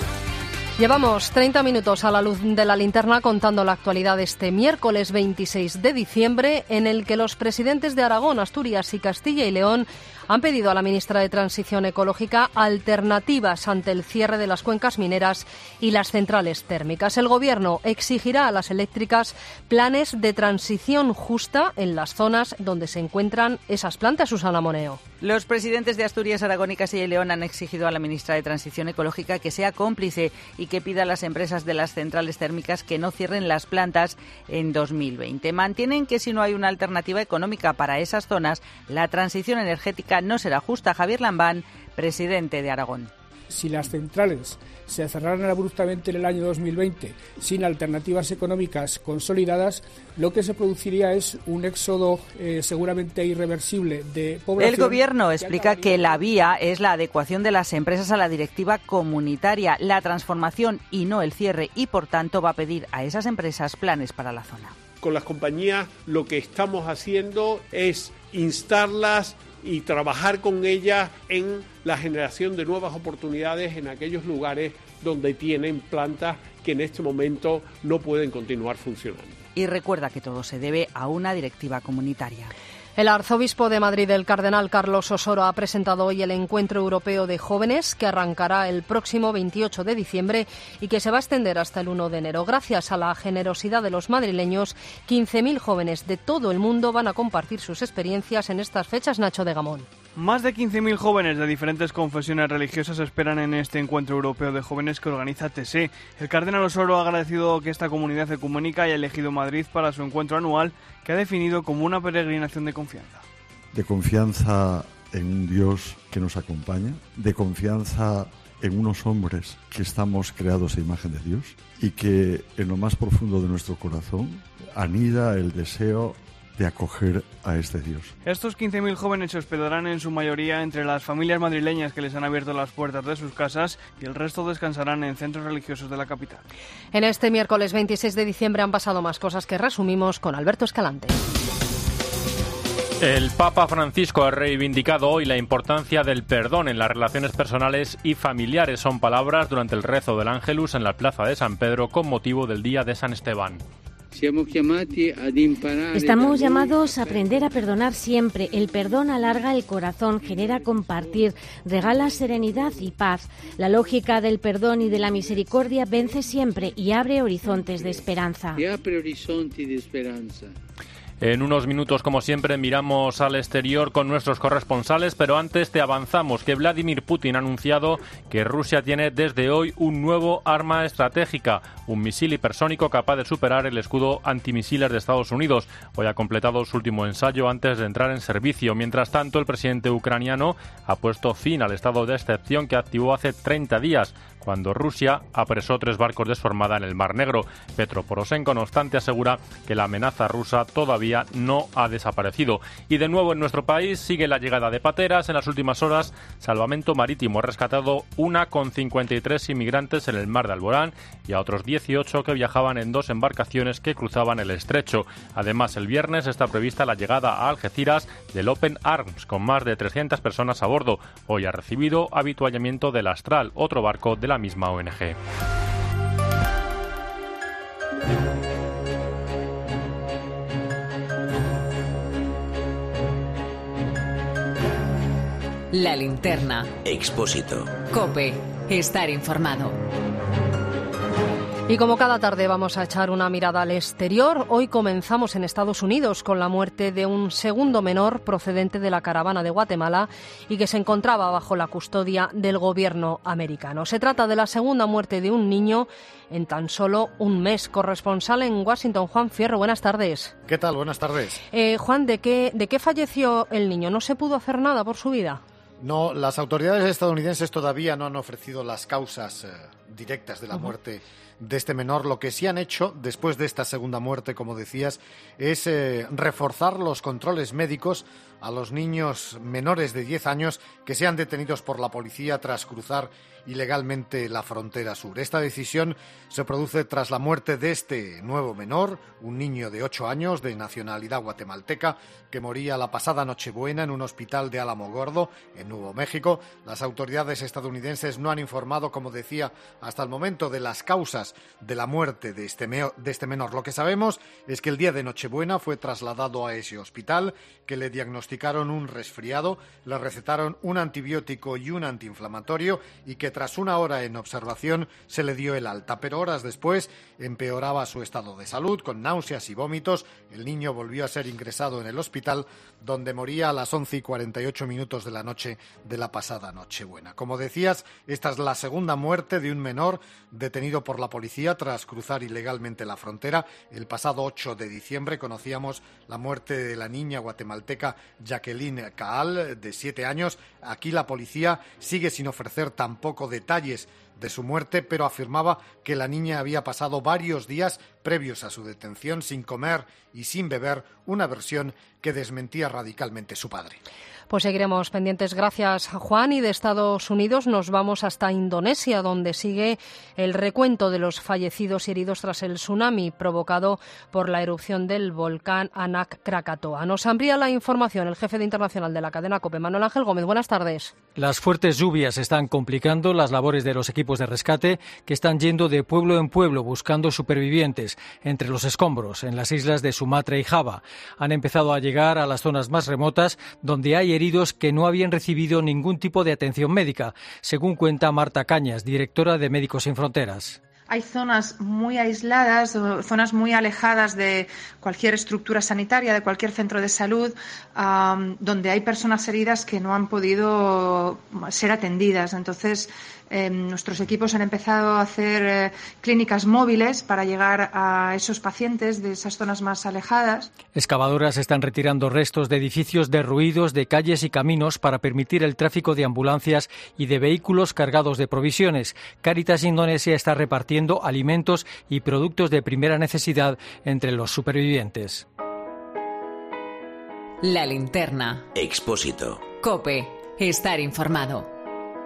Llevamos treinta minutos a la luz de la linterna contando la actualidad de este miércoles veintiséis de diciembre, en el que los presidentes de Aragón, Asturias y Castilla y León han pedido a la ministra de Transición Ecológica alternativas ante el cierre de las cuencas mineras y las centrales térmicas. El Gobierno exigirá a las eléctricas planes de transición justa en las zonas donde se encuentran esas plantas. Susana Moneo. Los presidentes de Asturias, Aragón y Castilla y León han exigido a la ministra de Transición Ecológica que sea cómplice y que pida a las empresas de las centrales térmicas que no cierren las plantas en dos mil veinte. Mantienen que si no hay una alternativa económica para esas zonas, la transición energética no será justa. Javier Lambán, presidente de Aragón. Si las centrales se cerraran abruptamente en el año dos mil veinte sin alternativas económicas consolidadas, lo que se produciría es un éxodo eh, seguramente irreversible de población. El Gobierno explica que la vía es la adecuación de las empresas a la directiva comunitaria, la transformación y no el cierre, y por tanto va a pedir a esas empresas planes para la zona. Con las compañías lo que estamos haciendo es instarlas y trabajar con ellas en la generación de nuevas oportunidades en aquellos lugares donde tienen plantas que en este momento no pueden continuar funcionando. Y recuerda que todo se debe a una directiva comunitaria. El arzobispo de Madrid, el cardenal Carlos Osoro, ha presentado hoy el Encuentro Europeo de Jóvenes, que arrancará el próximo veintiocho de diciembre y que se va a extender hasta el uno de enero. Gracias a la generosidad de los madrileños, quince mil jóvenes de todo el mundo van a compartir sus experiencias en estas fechas. Nacho de Gamón. Más de quince mil jóvenes de diferentes confesiones religiosas esperan en este Encuentro Europeo de Jóvenes que organiza T S E. El cardenal Osoro ha agradecido que esta comunidad ecuménica haya elegido Madrid para su encuentro anual, que ha definido como una peregrinación de confianza. De confianza en un Dios que nos acompaña, de confianza en unos hombres que estamos creados a imagen de Dios y que en lo más profundo de nuestro corazón anida el deseo de acoger a este Dios. Estos quince mil jóvenes se hospedarán en su mayoría entre las familias madrileñas que les han abierto las puertas de sus casas y el resto descansarán en centros religiosos de la capital. En este miércoles veintiséis de diciembre han pasado más cosas que resumimos con Alberto Escalante. El Papa Francisco ha reivindicado hoy la importancia del perdón en las relaciones personales y familiares. Son palabras durante el rezo del Ángelus en la plaza de San Pedro con motivo del Día de San Esteban. Estamos llamados a aprender a perdonar siempre. El perdón alarga el corazón, genera compartir, regala serenidad y paz. La lógica del perdón y de la misericordia vence siempre y abre horizontes de esperanza. En unos minutos, como siempre, miramos al exterior con nuestros corresponsales, pero antes te avanzamos que Vladimir Putin ha anunciado que Rusia tiene desde hoy un nuevo arma estratégica, un misil hipersónico capaz de superar el escudo antimisiles de Estados Unidos. Hoy ha completado su último ensayo antes de entrar en servicio. Mientras tanto, el presidente ucraniano ha puesto fin al estado de excepción que activó hace treinta días, cuando Rusia apresó tres barcos de su armada en el Mar Negro. Petro Poroshenko, no obstante, asegura que la amenaza rusa todavía todavía no ha desaparecido. Y de nuevo en nuestro país sigue la llegada de pateras. En las últimas horas, Salvamento Marítimo ha rescatado una con cincuenta y tres inmigrantes en el mar de Alborán y a otros dieciocho que viajaban en dos embarcaciones que cruzaban el estrecho. Además, el viernes está prevista la llegada a Algeciras del Open Arms con más de trescientas personas a bordo. Hoy ha recibido avituallamiento del Astral, otro barco de la misma O N G. La linterna. Expósito. COPE. Estar informado. Y como cada tarde vamos a echar una mirada al exterior, hoy comenzamos en Estados Unidos con la muerte de un segundo menor procedente de la caravana de Guatemala y que se encontraba bajo la custodia del gobierno americano. Se trata de la segunda muerte de un niño en tan solo un mes. Corresponsal en Washington, Juan Fierro, buenas tardes. ¿Qué tal? Buenas tardes. Eh, Juan, ¿de qué, ¿de qué falleció el niño? ¿No se pudo hacer nada por su vida? No, las autoridades estadounidenses todavía no han ofrecido las causas eh, directas de la uh-huh. muerte de este menor. Lo que sí han hecho, después de esta segunda muerte, como decías, es eh, reforzar los controles médicos a los niños menores de diez años que sean detenidos por la policía tras cruzar ilegalmente la frontera sur. Esta decisión se produce tras la muerte de este nuevo menor, un niño de ocho años de nacionalidad guatemalteca que moría la pasada Nochebuena en un hospital de Alamogordo, en Nuevo México. Las autoridades estadounidenses no han informado, como decía, hasta el momento de las causas de la muerte de este, meo, de este menor. Lo que sabemos es que el día de Nochebuena fue trasladado a ese hospital, que le diagnosticaron un resfriado, le recetaron un antibiótico y un antiinflamatorio y que tras una hora en observación se le dio el alta, pero horas después empeoraba su estado de salud con náuseas y vómitos. El niño volvió a ser ingresado en el hospital, donde moría a las once y cuarenta y ocho minutos de la noche de la pasada Nochebuena. Como decías, esta es la segunda muerte de un menor detenido por la policía tras cruzar ilegalmente la frontera. El pasado ocho de diciembre conocíamos la muerte de la niña guatemalteca Jacqueline Caal, de siete años. Aquí la policía sigue sin ofrecer tampoco detalles de su muerte, pero afirmaba que la niña había pasado varios días previos a su detención sin comer y sin beber, una versión que desmentía radicalmente su padre. Pues seguiremos pendientes. Gracias, Juan. Y de Estados Unidos nos vamos hasta Indonesia, donde sigue el recuento de los fallecidos y heridos tras el tsunami provocado por la erupción del volcán Anak Krakatoa. Nos amplía la información el jefe de internacional de la cadena COPE, Manuel Ángel Gómez. Buenas tardes. Las fuertes lluvias están complicando las labores de los equipos de rescate que están yendo de pueblo en pueblo buscando supervivientes entre los escombros en las islas de Sumatra y Java. Han empezado a llegar a las zonas más remotas donde hay heridos que no habían recibido ningún tipo de atención médica, según cuenta Marta Cañas, directora de Médicos Sin Fronteras. Hay zonas muy aisladas, zonas muy alejadas de cualquier estructura sanitaria, de cualquier centro de salud, um, donde hay personas heridas que no han podido ser atendidas. Entonces, eh, nuestros equipos han empezado a hacer eh, clínicas móviles para llegar a esos pacientes de esas zonas más alejadas. Excavadoras están retirando restos de edificios derruidos, de calles y caminos para permitir el tráfico de ambulancias y de vehículos cargados de provisiones. Cáritas Indonesia está repartiendo alimentos y productos de primera necesidad entre los supervivientes. La linterna. Expósito. COPE. Estar informado.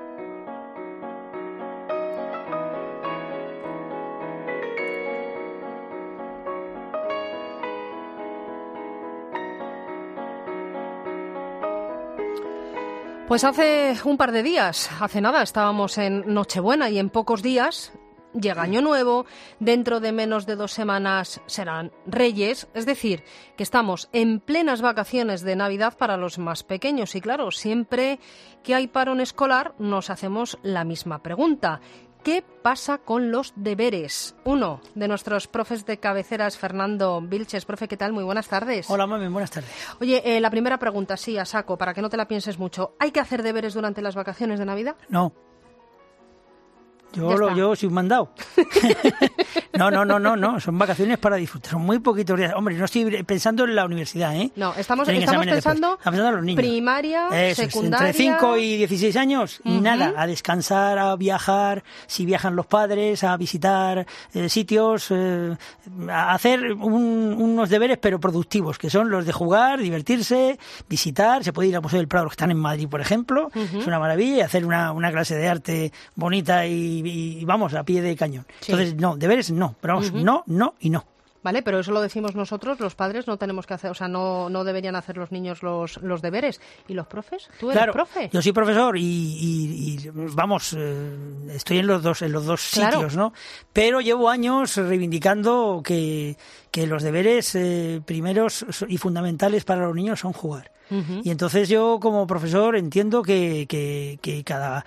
Pues hace un par de días, hace nada, estábamos en Nochebuena y en pocos días llega Año Nuevo, dentro de menos de dos semanas serán Reyes, es decir, que estamos en plenas vacaciones de Navidad para los más pequeños. Y claro, siempre que hay parón escolar nos hacemos la misma pregunta. ¿Qué pasa con los deberes? Uno de nuestros profes de cabecera es Fernando Vilches. Profe, ¿qué tal? Muy buenas tardes. Hola, mami, buenas tardes. Oye, eh, la primera pregunta, sí, a saco, para que no te la pienses mucho. ¿Hay que hacer deberes durante las vacaciones de Navidad? No. Yo, lo, yo soy un mandado. No, no, no, no, no, son vacaciones para disfrutar, son muy poquitos días. Hombre, no estoy pensando en la universidad, ¿eh? No, estamos, estamos pensando, estamos pensando en los niños. Primaria, Eso, secundaria... Entre cinco y dieciséis años, y uh-huh. nada, a descansar, a viajar, si viajan los padres, a visitar eh, sitios, eh, a hacer un, unos deberes pero productivos, que son los de jugar, divertirse, visitar, se puede ir al Museo del Prado, los que están en Madrid, por ejemplo, uh-huh. es una maravilla, y hacer una, una clase de arte bonita y, y vamos, a pie de cañón. Sí. Entonces, no, deberes no, pero vamos, uh-huh. no, no y no. Vale, pero eso lo decimos nosotros, los padres no tenemos que hacer, o sea, no, no deberían hacer los niños los, los deberes. ¿Y los profes? ¿Tú eres claro, profe? Yo soy profesor y, y, y vamos, eh, estoy en los dos, en los dos claro. sitios, ¿no? Pero llevo años reivindicando que, que los deberes eh, primeros y fundamentales para los niños son jugar. Uh-huh. Y entonces yo como profesor entiendo que, que, que cada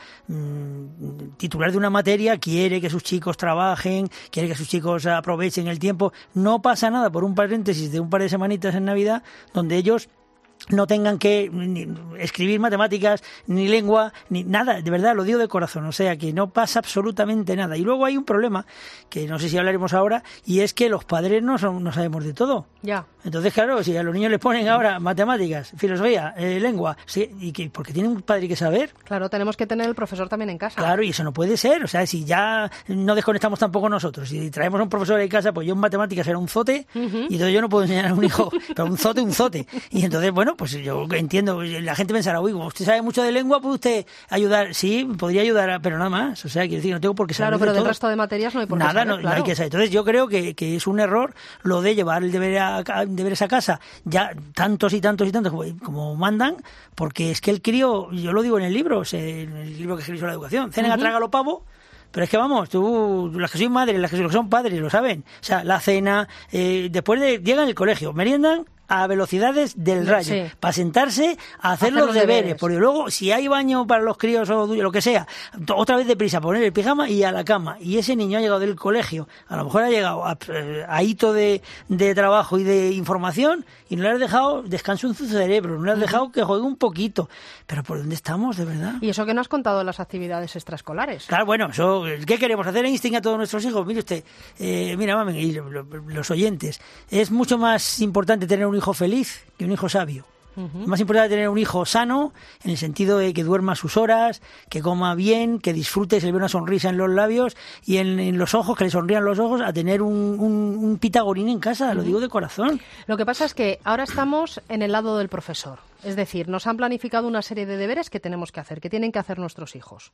mmm, titular de una materia quiere que sus chicos trabajen, quiere que sus chicos aprovechen el tiempo. No pasa nada por un paréntesis de un par de semanitas en Navidad donde ellos no tengan que ni escribir matemáticas, ni lengua, ni nada, de verdad, lo digo de corazón, o sea que no pasa absolutamente nada. Y luego hay un problema, que no sé si hablaremos ahora, y es que los padres no, son, no sabemos de todo. Ya. Entonces, claro, si a los niños les ponen ahora matemáticas, filosofía, eh, lengua, sí, y que, porque tienen un padre que saber. Claro, tenemos que tener el profesor también en casa. Claro, y eso no puede ser, o sea, si ya no desconectamos tampoco nosotros, si traemos a un profesor en casa, pues yo en matemáticas era un zote, uh-huh. y entonces yo no puedo enseñar a un hijo, pero un zote, un zote. Y entonces, bueno, pues yo entiendo, la gente pensará, uy, como usted sabe mucho de lengua, ¿puede usted ayudar? Sí, podría ayudar, pero nada más, o sea, quiero decir, no tengo por qué saber Claro, pero de del todo. resto de materias no hay por qué Nada, saber, no, claro. no hay que saber. Entonces yo creo que, que es un error lo de llevar el deber a, deberes a casa, ya tantos y tantos y tantos como, como mandan, porque es que el crío, yo lo digo en el libro, en el libro que escribí sobre la educación, cena, uh-huh. trágalo pavo. Pero es que vamos, tú, las que sois madres, las que son padres, lo saben. O sea, la cena, eh, después de, llegan al colegio, meriendan a velocidades del rayo, sí. para sentarse a hacer, hacer los, los deberes, deberes, porque luego, si hay baño para los críos o lo que sea, otra vez deprisa, poner el pijama y a la cama. Y ese niño ha llegado del colegio, a lo mejor ha llegado a, a hito de, de trabajo y de información, y no le has dejado descanso en su cerebro, no le has dejado que juegue un poquito. Pero ¿por dónde estamos, de verdad? Y eso que no has contado de las actividades extraescolares. Claro, bueno, eso, ¿qué queremos hacer? Einstein a todos nuestros hijos. Mire usted, eh, mira, mami, y los oyentes, es mucho más importante tener un hijo feliz que un hijo sabio. Uh-huh. Es más importante tener un hijo sano, en el sentido de que duerma sus horas, que coma bien, que disfrute, se le ve una sonrisa en los labios y en, en los ojos, que le sonrían los ojos, a tener un, un, un pitagorín en casa, uh-huh. lo digo de corazón. Lo que pasa es que ahora estamos en el lado del profesor. Es decir, nos han planificado una serie de deberes que tenemos que hacer, que tienen que hacer nuestros hijos.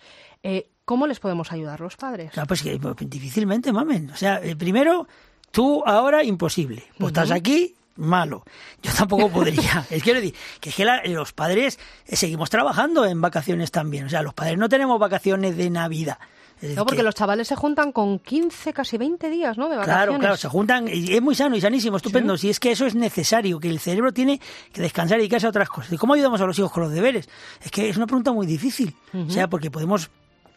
Eh, ¿Cómo les podemos ayudar los padres? Claro, pues, pues difícilmente, mamen. O sea, eh, primero, tú ahora imposible. Pues uh-huh. estás aquí, malo. Yo tampoco podría. Es que, que, es que la, los padres eh, seguimos trabajando en vacaciones también. O sea, los padres no tenemos vacaciones de Navidad. Es no, porque que... los chavales se juntan con quince, casi veinte días, ¿no?, de vacaciones. Claro, claro, se juntan, y es muy sano y sanísimo, estupendo. ¿Sí? Si es que eso es necesario, que el cerebro tiene que descansar y dedicarse a otras cosas. ¿Y cómo ayudamos a los hijos con los deberes? Es que es una pregunta muy difícil. Uh-huh. O sea, porque podemos...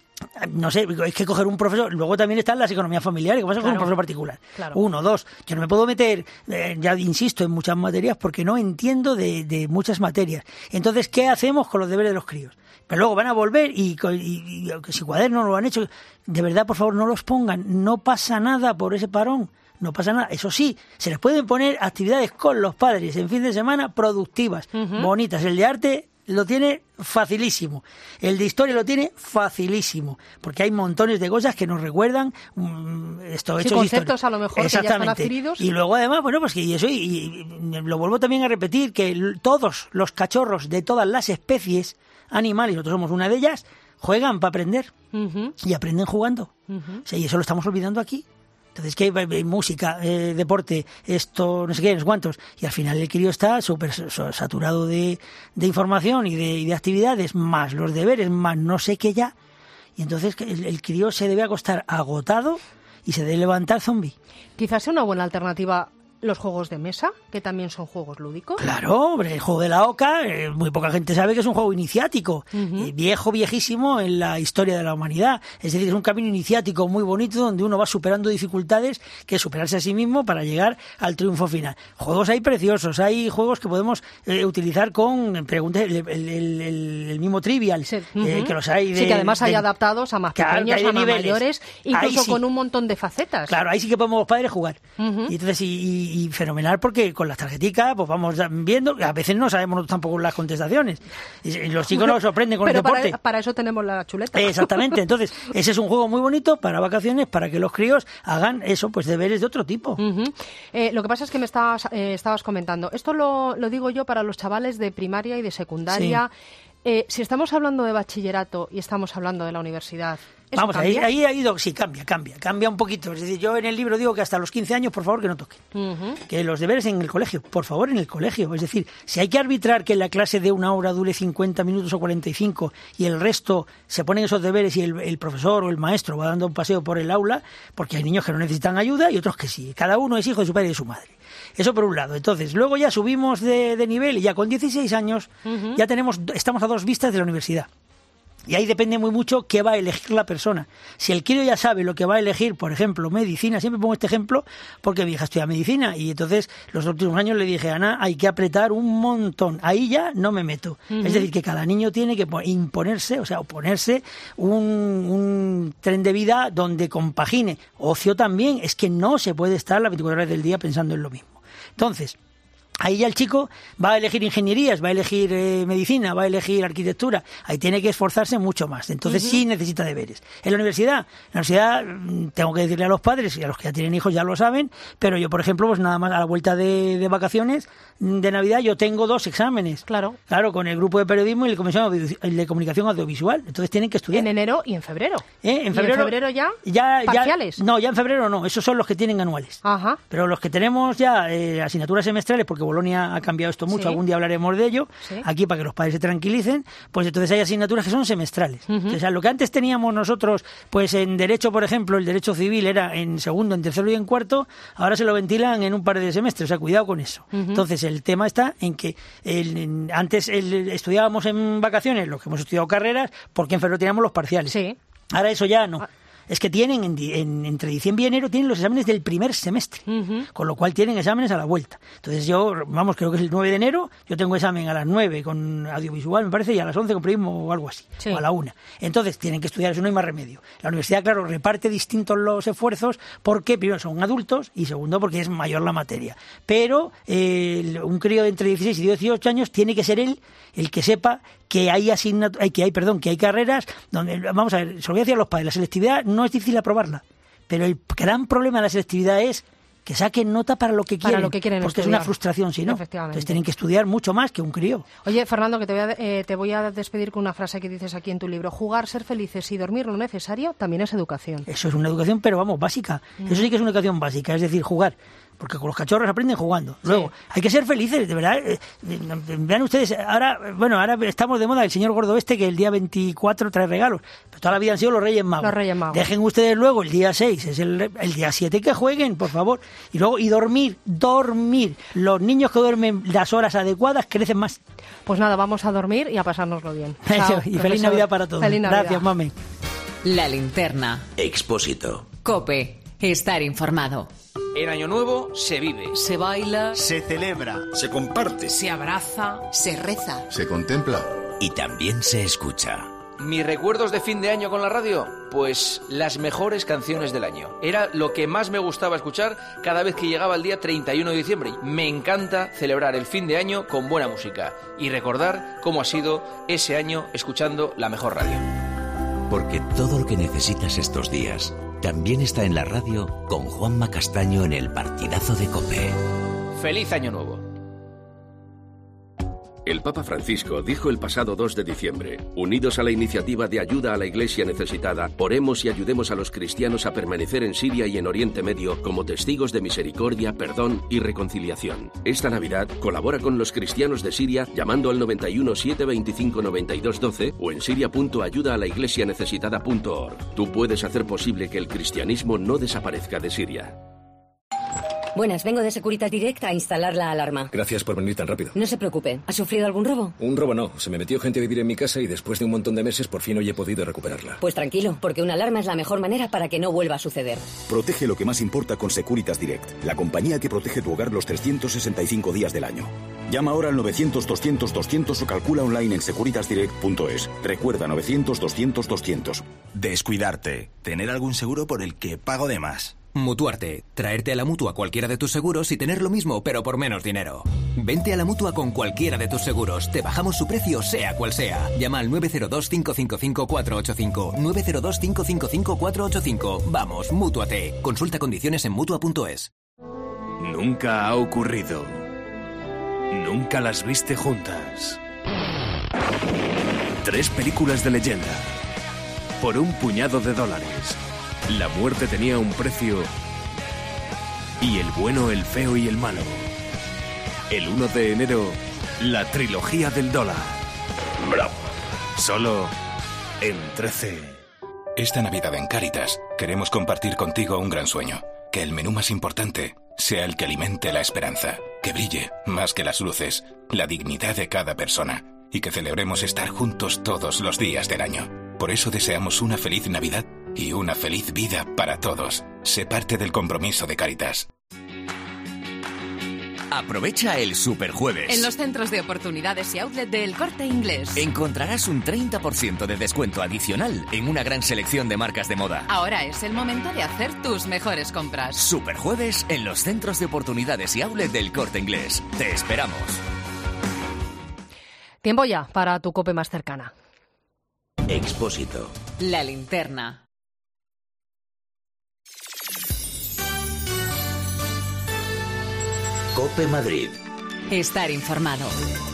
No sé, hay que coger un profesor. Luego también están las economías familiares. ¿Qué pasa claro, con un profesor particular? Claro. Uno, dos. Yo no me puedo meter, eh, ya insisto, en muchas materias porque no entiendo de, de muchas materias. Entonces, ¿qué hacemos con los deberes de los críos? Pero luego van a volver y, y, y si cuadernos lo han hecho, de verdad, por favor, no los pongan. No pasa nada por ese parón. No pasa nada. Eso sí, se les pueden poner actividades con los padres en fin de semana productivas, uh-huh. bonitas. El de arte lo tiene facilísimo. El de historia lo tiene facilísimo. Porque hay montones de cosas que nos recuerdan um, esto, sí, hechos conceptos históricos. A lo mejor que ya están adquiridos. Y luego además, bueno, pues que y eso, y, y lo vuelvo también a repetir, que todos los cachorros de todas las especies animales, nosotros somos una de ellas, juegan para aprender. Uh-huh. Y aprenden jugando. Uh-huh. O sea, y eso lo estamos olvidando aquí. Entonces, que hay música, eh, deporte, esto, no sé qué, no sé cuántos. Y al final el crío está súper saturado de, de información y de, y de actividades, más los deberes, más no sé qué ya. Y entonces el, el crío se debe acostar agotado y se debe levantar zombie. Quizás sea una buena alternativa los juegos de mesa, que también son juegos lúdicos. Claro, hombre, el juego de la oca, eh, muy poca gente sabe que es un juego iniciático, uh-huh. eh, viejo, viejísimo en la historia de la humanidad. Es decir, es un camino iniciático muy bonito donde uno va superando dificultades, que es superarse a sí mismo para llegar al triunfo final. Juegos hay preciosos, hay juegos que podemos eh, utilizar con preguntas, el, el, el, el mismo Trivial, sí. uh-huh. eh, que los hay de, sí, que además de, hay adaptados a más claro, pequeños, a más niveles. mayores, incluso sí. con un montón de facetas. Claro, ahí sí que podemos los padres jugar. Uh-huh. Y entonces, y, y, y fenomenal, porque con las tarjeticas pues vamos viendo, a veces no sabemos tampoco las contestaciones. Y, y los chicos nos sorprenden con Pero el deporte. Para, para eso tenemos la chuleta. Exactamente, entonces, ese es un juego muy bonito para vacaciones, para que los críos hagan eso, pues deberes de otro tipo. Uh-huh. Eh, lo que pasa es que me estabas, eh, estabas comentando, esto lo, lo digo yo para los chavales de primaria y de secundaria. Sí. Eh, si estamos hablando de bachillerato y estamos hablando de la universidad, vamos, ahí, ahí ha ido, sí, cambia, cambia, cambia un poquito. Es decir, yo en el libro digo que hasta los quince años, por favor, que no toquen. Uh-huh. Que los deberes en el colegio, por favor, en el colegio. Es decir, si hay que arbitrar que la clase de una hora dure cincuenta minutos o cuarenta y cinco y el resto se ponen esos deberes y el, el profesor o el maestro va dando un paseo por el aula, porque hay niños que no necesitan ayuda y otros que sí. Cada uno es hijo de su padre y de su madre. Eso por un lado. Entonces, luego ya subimos de, de nivel y ya con dieciséis años uh-huh. ya tenemos, estamos a dos vistas de la universidad. Y ahí depende muy mucho qué va a elegir la persona. Si el crío ya sabe lo que va a elegir, por ejemplo, medicina, siempre pongo este ejemplo porque mi hija estudia medicina y entonces los últimos años le dije, Ana, hay que apretar un montón. Ahí ya no me meto. Uh-huh. Es decir, que cada niño tiene que imponerse, o sea, oponerse un, un tren de vida donde compagine. Ocio también, es que no se puede estar las veinticuatro horas del día pensando en lo mismo. Entonces, ahí ya el chico va a elegir ingenierías, va a elegir eh, medicina, va a elegir arquitectura. Ahí tiene que esforzarse mucho más. Entonces uh-huh. sí necesita deberes. En la universidad, en la universidad tengo que decirle a los padres, y a los que ya tienen hijos ya lo saben, pero yo, por ejemplo, pues nada más a la vuelta de, de vacaciones de Navidad yo tengo dos exámenes. Claro. Claro, con el grupo de periodismo y el comisión de comunicación audiovisual. Entonces tienen que estudiar. En enero y en febrero. ¿Eh? En febrero, ¿Y en febrero ya? ya ¿Parciales? Ya, no, ya en febrero no. Esos son los que tienen anuales. Ajá. Pero los que tenemos ya eh, asignaturas semestrales, porque Bolonia ha cambiado esto mucho, ¿sí? Algún día hablaremos de ello, ¿sí? Aquí para que los padres se tranquilicen, pues entonces hay asignaturas que son semestrales. Uh-huh. O sea, lo que antes teníamos nosotros, pues en derecho, por ejemplo, el derecho civil era en segundo, en tercero y en cuarto, ahora se lo ventilan en un par de semestres, o sea, cuidado con eso. Uh-huh. Entonces, el tema está en que el, en, antes el, estudiábamos en vacaciones, los que hemos estudiado carreras, porque en febrero teníamos los parciales. Sí. Ahora eso ya no. Es que tienen en, en, entre diciembre y enero tienen los exámenes del primer semestre, uh-huh. con lo cual tienen exámenes a la vuelta. Entonces yo, vamos, creo que es el nueve de enero, yo tengo examen a las nueve con audiovisual, me parece, y a las once con periodismo o algo así, sí. o a la una. Entonces tienen que estudiar, eso no hay más remedio. La universidad, claro, reparte distintos los esfuerzos porque, primero, son adultos y segundo, porque es mayor la materia. Pero eh, un crío de entre dieciséis y dieciocho años tiene que ser él el que sepa que hay asignat- que hay, perdón, que hay carreras donde, vamos a ver, se lo voy a decir a los padres, la selectividad no es difícil aprobarla, pero el gran problema de la selectividad es que saquen nota para lo que quieren, para lo que quieren porque estudiar. Es una frustración si no. Entonces tienen que estudiar mucho más que un crío. Oye, Fernando, que te voy, a, eh, te voy a despedir con una frase que dices aquí en tu libro. Jugar, ser felices y dormir lo necesario también es educación. Eso es una educación, pero vamos, básica. Mm. Eso sí que es una educación básica, es decir, jugar. Porque con los cachorros aprenden jugando. Luego, sí. hay que ser felices, de verdad. Eh, eh, vean ustedes, ahora, bueno, ahora estamos de moda el señor gordo este que el día veinticuatro trae regalos. Pero toda la vida han sido los Reyes Magos. Los Reyes Magos. Dejen ustedes luego el día seis, es el, el día siete que jueguen, por favor. Y luego, y dormir, dormir. Los niños que duermen las horas adecuadas crecen más. Pues nada, vamos a dormir y a pasárnoslo bien. Chao, y profesor. Feliz Navidad para todos. Feliz Navidad. Gracias, mami. La linterna. Expósito. COPE. Estar informado. En Año Nuevo se vive, se baila, se celebra, se comparte, se abraza, se reza, se contempla y también se escucha. ¿Mis recuerdos de fin de año con la radio? Pues las mejores canciones del año. Era lo que más me gustaba escuchar cada vez que llegaba el día treinta y uno de diciembre. Me encanta celebrar el fin de año con buena música y recordar cómo ha sido ese año escuchando la mejor radio. Porque todo lo que necesitas estos días también está en la radio con Juanma Castaño en el partidazo de COPE. ¡Feliz Año Nuevo! El Papa Francisco dijo el pasado dos de diciembre, unidos a la iniciativa de ayuda a la Iglesia necesitada, oremos y ayudemos a los cristianos a permanecer en Siria y en Oriente Medio como testigos de misericordia, perdón y reconciliación. Esta Navidad colabora con los cristianos de Siria llamando al noventa y uno, setecientos veinticinco, noventa y dos doce o en siria punto ayuda a la iglesia necesitada punto org. Tú puedes hacer posible que el cristianismo no desaparezca de Siria. Buenas, vengo de Securitas Direct a instalar la alarma. Gracias por venir tan rápido. No se preocupe. ¿Ha sufrido algún robo? Un robo no. Se me metió gente a vivir en mi casa y después de un montón de meses por fin hoy he podido recuperarla. Pues tranquilo, porque una alarma es la mejor manera para que no vuelva a suceder. Protege lo que más importa con Securitas Direct, la compañía que protege tu hogar los trescientos sesenta y cinco días del año. Llama ahora al novecientos doscientos doscientos o calcula online en securitas direct punto es. Recuerda, novecientos doscientos doscientos. Descuidarte. Tener algún seguro por el que pago de más. Mutuarte. Traerte a la Mutua cualquiera de tus seguros y tener lo mismo, pero por menos dinero. Vente a la Mutua con cualquiera de tus seguros. Te bajamos su precio, sea cual sea. Llama al nueve cero dos, cinco cinco cinco, cuatro ocho cinco. nueve cero dos, cinco cinco cinco, cuatro ocho cinco. Vamos, Mútuate. Consulta condiciones en mutua punto es. Nunca ha ocurrido. Nunca las viste juntas. Tres películas de leyenda. Por un puñado de dólares. La muerte tenía un precio. Y el bueno, el feo y el malo. El uno de enero, la trilogía del dólar. Bravo. Solo en trece. Esta Navidad en Cáritas queremos compartir contigo un gran sueño. Que el menú más importante sea el que alimente la esperanza. Que brille más que las luces, la dignidad de cada persona. Y que celebremos estar juntos todos los días del año. Por eso deseamos una feliz Navidad y una feliz vida para todos. Sé parte del compromiso de Cáritas. Aprovecha el Superjueves. En los centros de oportunidades y outlet del Corte Inglés encontrarás un treinta por ciento de descuento adicional en una gran selección de marcas de moda. Ahora es el momento de hacer tus mejores compras. Superjueves en los centros de oportunidades y outlet del Corte Inglés. Te esperamos. Tiempo ya para tu COPE más cercana. Expósito. La linterna. COPE Madrid. Estar informado.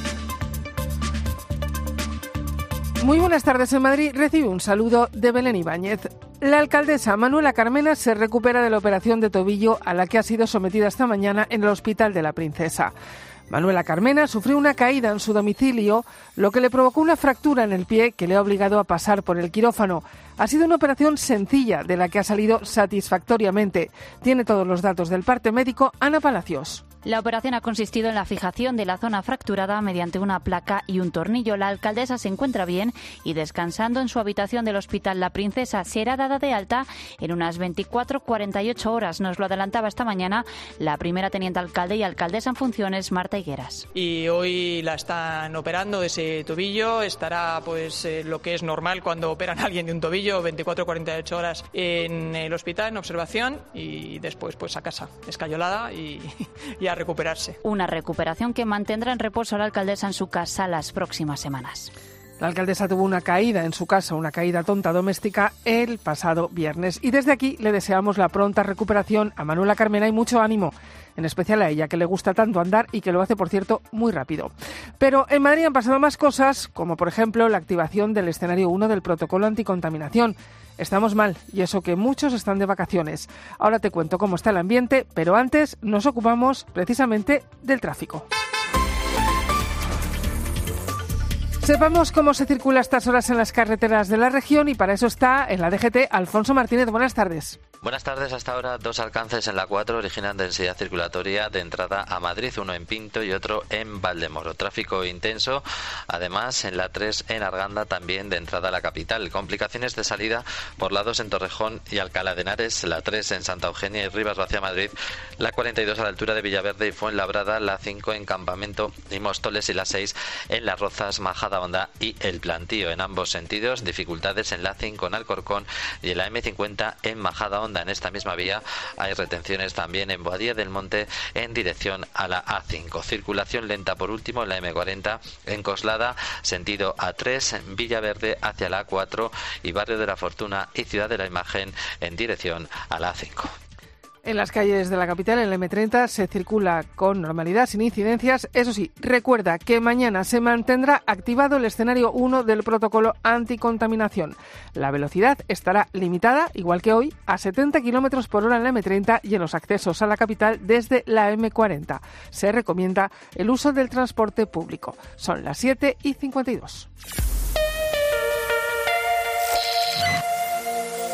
Muy buenas tardes. En Madrid recibe un saludo de Belén Ibáñez. La alcaldesa Manuela Carmena se recupera de la operación de tobillo a la que ha sido sometida esta mañana en el Hospital de la Princesa. Manuela Carmena sufrió una caída en su domicilio, lo que le provocó una fractura en el pie que le ha obligado a pasar por el quirófano. Ha sido una operación sencilla, de la que ha salido satisfactoriamente. Tiene todos los datos del parte médico Ana Palacios. La operación ha consistido en la fijación de la zona fracturada mediante una placa y un tornillo. La alcaldesa se encuentra bien y descansando en su habitación del Hospital La Princesa. Será dada de alta en unas veinticuatro a cuarenta y ocho horas. Nos lo adelantaba esta mañana la primera teniente alcalde y alcaldesa en funciones, Marta Higueras. Y hoy la están operando de ese tobillo. Estará pues eh, lo que es normal cuando operan a alguien de un tobillo, veinticuatro a cuarenta y ocho horas en el hospital, en observación, y después pues a casa, escayolada y, y a recuperarse. Una recuperación que mantendrá en reposo a la alcaldesa en su casa las próximas semanas. La alcaldesa tuvo una caída en su casa, una caída tonta doméstica, el pasado viernes. Y desde aquí le deseamos la pronta recuperación a Manuela Carmena y mucho ánimo, en especial a ella, que le gusta tanto andar y que lo hace, por cierto, muy rápido. Pero en Madrid han pasado más cosas, como por ejemplo la activación del escenario uno del protocolo anticontaminación. Estamos mal, y eso que muchos están de vacaciones. Ahora te cuento cómo está el ambiente, pero antes nos ocupamos precisamente del tráfico. Sepamos cómo se circula a estas horas en las carreteras de la región y para eso está en la D G T Alfonso Martínez. Buenas tardes. Buenas tardes. Hasta ahora dos alcances en la cuatro originan densidad circulatoria de entrada a Madrid, uno en Pinto y otro en Valdemoro. Tráfico intenso, además en la tres en Arganda, también de entrada a la capital. Complicaciones de salida por la dos en Torrejón y Alcalá de Henares, la tres en Santa Eugenia y Rivas hacia Madrid, la cuarenta y dos a la altura de Villaverde y Fuenlabrada, la cinco en Campamento y Móstoles y la seis en Las Rozas, Majadahonda y El Plantío. En ambos sentidos, dificultades en la cinco en Alcorcón y en la eme cincuenta en Majadahonda. En esta misma vía hay retenciones también en Boadilla del Monte en dirección a la a cinco. Circulación lenta por último en la eme cuarenta en Coslada, sentido a tres, en Villaverde hacia la a cuatro y Barrio de la Fortuna y Ciudad de la Imagen en dirección a la a cinco. En las calles de la capital, en la eme treinta, se circula con normalidad, sin incidencias. Eso sí, recuerda que mañana se mantendrá activado el escenario uno del protocolo anticontaminación. La velocidad estará limitada, igual que hoy, a setenta kilómetros por hora en la eme treinta y en los accesos a la capital desde la eme cuarenta. Se recomienda el uso del transporte público. Son las siete y cincuenta y dos.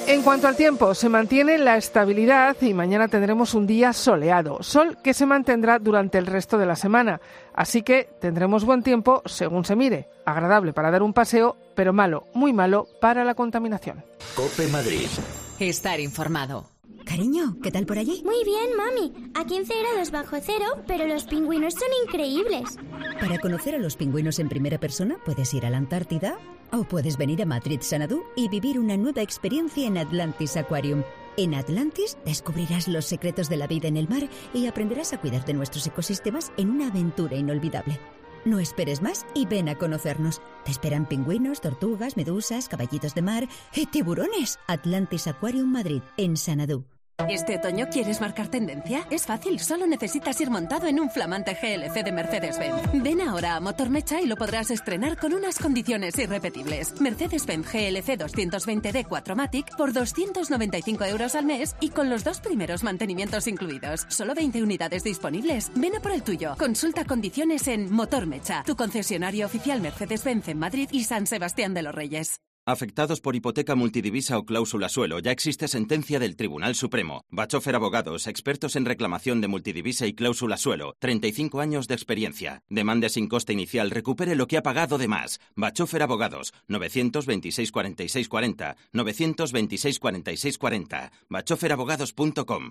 En cuanto al tiempo, se mantiene la estabilidad y mañana tendremos un día soleado, sol que se mantendrá durante el resto de la semana. Así que tendremos buen tiempo según se mire, agradable para dar un paseo, pero malo, muy malo para la contaminación. COPE Madrid. Estar informado. Cariño, ¿qué tal por allí? Muy bien, mami. A quince grados bajo cero, pero los pingüinos son increíbles. Para conocer a los pingüinos en primera persona, puedes ir a la Antártida o puedes venir a Madrid Xanadu y vivir una nueva experiencia en Atlantis Aquarium. En Atlantis descubrirás los secretos de la vida en el mar y aprenderás a cuidar de nuestros ecosistemas en una aventura inolvidable. No esperes más y ven a conocernos. Te esperan pingüinos, tortugas, medusas, caballitos de mar y tiburones. Atlantis Aquarium Madrid, en Xanadu. ¿Este otoño quieres marcar tendencia? Es fácil, solo necesitas ir montado en un flamante G L C de Mercedes-Benz. Ven ahora a Motormecha y lo podrás estrenar con unas condiciones irrepetibles. Mercedes-Benz G L C doscientos veinte D cuatro matic por doscientos noventa y cinco euros al mes y con los dos primeros mantenimientos incluidos. Solo veinte unidades disponibles. Ven a por el tuyo. Consulta condiciones en Motormecha, tu concesionario oficial Mercedes-Benz en Madrid y San Sebastián de los Reyes. Afectados por hipoteca multidivisa o cláusula suelo, ya existe sentencia del Tribunal Supremo. Bachofer Abogados, expertos en reclamación de multidivisa y cláusula suelo. treinta y cinco años de experiencia. Demande sin coste inicial, recupere lo que ha pagado de más. Bachofer Abogados, novecientos veintiséis cuarenta y seis cuarenta, novecientos veintiséis cuarenta y seis cuarenta. bachofer abogados punto com.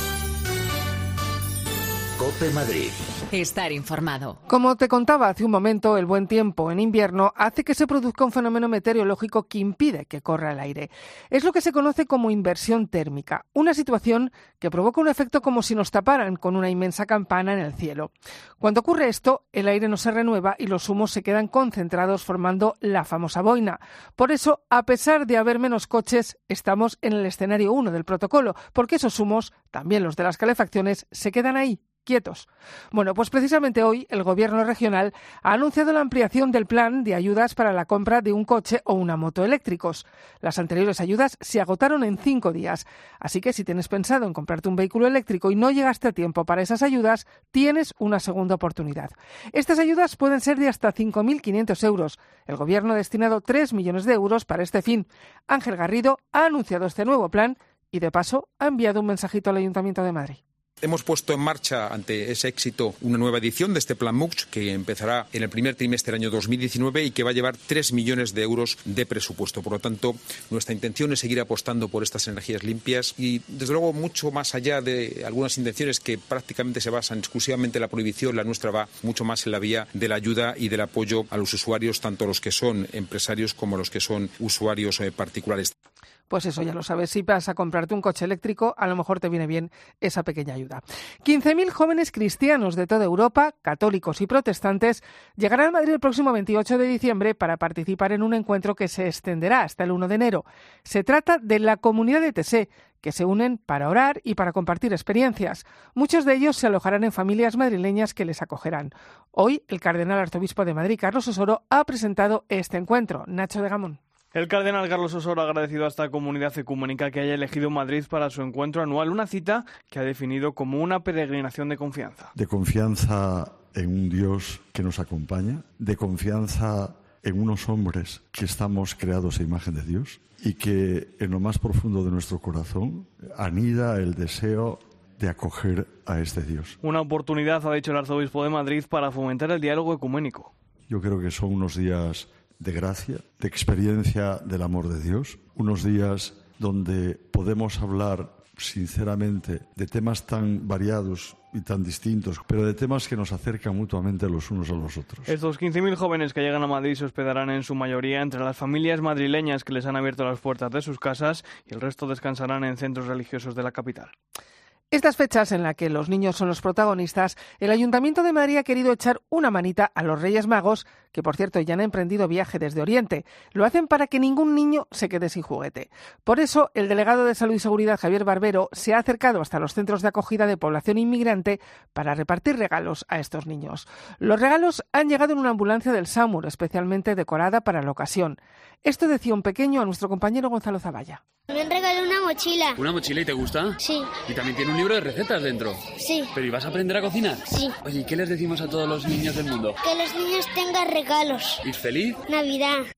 COPE Madrid. Estar informado. Como te contaba hace un momento, el buen tiempo en invierno hace que se produzca un fenómeno meteorológico que impide que corra el aire. Es lo que se conoce como inversión térmica, una situación que provoca un efecto como si nos taparan con una inmensa campana en el cielo. Cuando ocurre esto, el aire no se renueva y los humos se quedan concentrados formando la famosa boina. Por eso, a pesar de haber menos coches, estamos en el escenario uno del protocolo, porque esos humos, también los de las calefacciones, se quedan ahí, quietos. Bueno, pues precisamente hoy el Gobierno regional ha anunciado la ampliación del plan de ayudas para la compra de un coche o una moto eléctricos. Las anteriores ayudas se agotaron en cinco días, así que si tienes pensado en comprarte un vehículo eléctrico y no llegaste a tiempo para esas ayudas, tienes una segunda oportunidad. Estas ayudas pueden ser de hasta cinco mil quinientos euros. El Gobierno ha destinado tres millones de euros para este fin. Ángel Garrido ha anunciado este nuevo plan y, de paso, ha enviado un mensajito al Ayuntamiento de Madrid. Hemos puesto en marcha, ante ese éxito, una nueva edición de este Plan M U X que empezará en el primer trimestre del año dos mil diecinueve y que va a llevar tres millones de euros de presupuesto. Por lo tanto, nuestra intención es seguir apostando por estas energías limpias y, desde luego, mucho más allá de algunas intenciones que prácticamente se basan exclusivamente en la prohibición, la nuestra va mucho más en la vía de la ayuda y del apoyo a los usuarios, tanto los que son empresarios como los que son usuarios eh, particulares. Pues eso, ya lo sabes, si vas a comprarte un coche eléctrico, a lo mejor te viene bien esa pequeña ayuda. quince mil jóvenes cristianos de toda Europa, católicos y protestantes, llegarán a Madrid el próximo veintiocho de diciembre para participar en un encuentro que se extenderá hasta el uno de enero. Se trata de la comunidad de Tesé, que se unen para orar y para compartir experiencias. Muchos de ellos se alojarán en familias madrileñas que les acogerán. Hoy, el cardenal arzobispo de Madrid, Carlos Osoro, ha presentado este encuentro. Nacho de Gamón. El cardenal Carlos Osoro ha agradecido a esta comunidad ecuménica que haya elegido Madrid para su encuentro anual, una cita que ha definido como una peregrinación de confianza. De confianza en un Dios que nos acompaña, de confianza en unos hombres que estamos creados a imagen de Dios y que en lo más profundo de nuestro corazón anida el deseo de acoger a este Dios. Una oportunidad, ha dicho el arzobispo de Madrid, para fomentar el diálogo ecuménico. Yo creo que son unos días de gracia, de experiencia del amor de Dios, unos días donde podemos hablar sinceramente de temas tan variados y tan distintos, pero de temas que nos acercan mutuamente los unos a los otros. Estos quince mil jóvenes que llegan a Madrid se hospedarán en su mayoría entre las familias madrileñas que les han abierto las puertas de sus casas y el resto descansarán en centros religiosos de la capital. Estas fechas en las que los niños son los protagonistas, el Ayuntamiento de Madrid ha querido echar una manita a los Reyes Magos, que por cierto ya han emprendido viaje desde Oriente. Lo hacen para que ningún niño se quede sin juguete. Por eso, el delegado de Salud y Seguridad, Javier Barbero, se ha acercado hasta los centros de acogida de población inmigrante para repartir regalos a estos niños. Los regalos han llegado en una ambulancia del SAMUR, especialmente decorada para la ocasión. Esto decía un pequeño a nuestro compañero Gonzalo Zavalla. Me han regalado una mochila. ¿Una mochila y te gusta? Sí. ¿Y también tiene un libro de recetas dentro? Sí. ¿Pero y vas a aprender a cocinar? Sí. Oye, ¿y qué les decimos a todos los niños del mundo? Que los niños tengan regalos. ¿Y feliz? Navidad.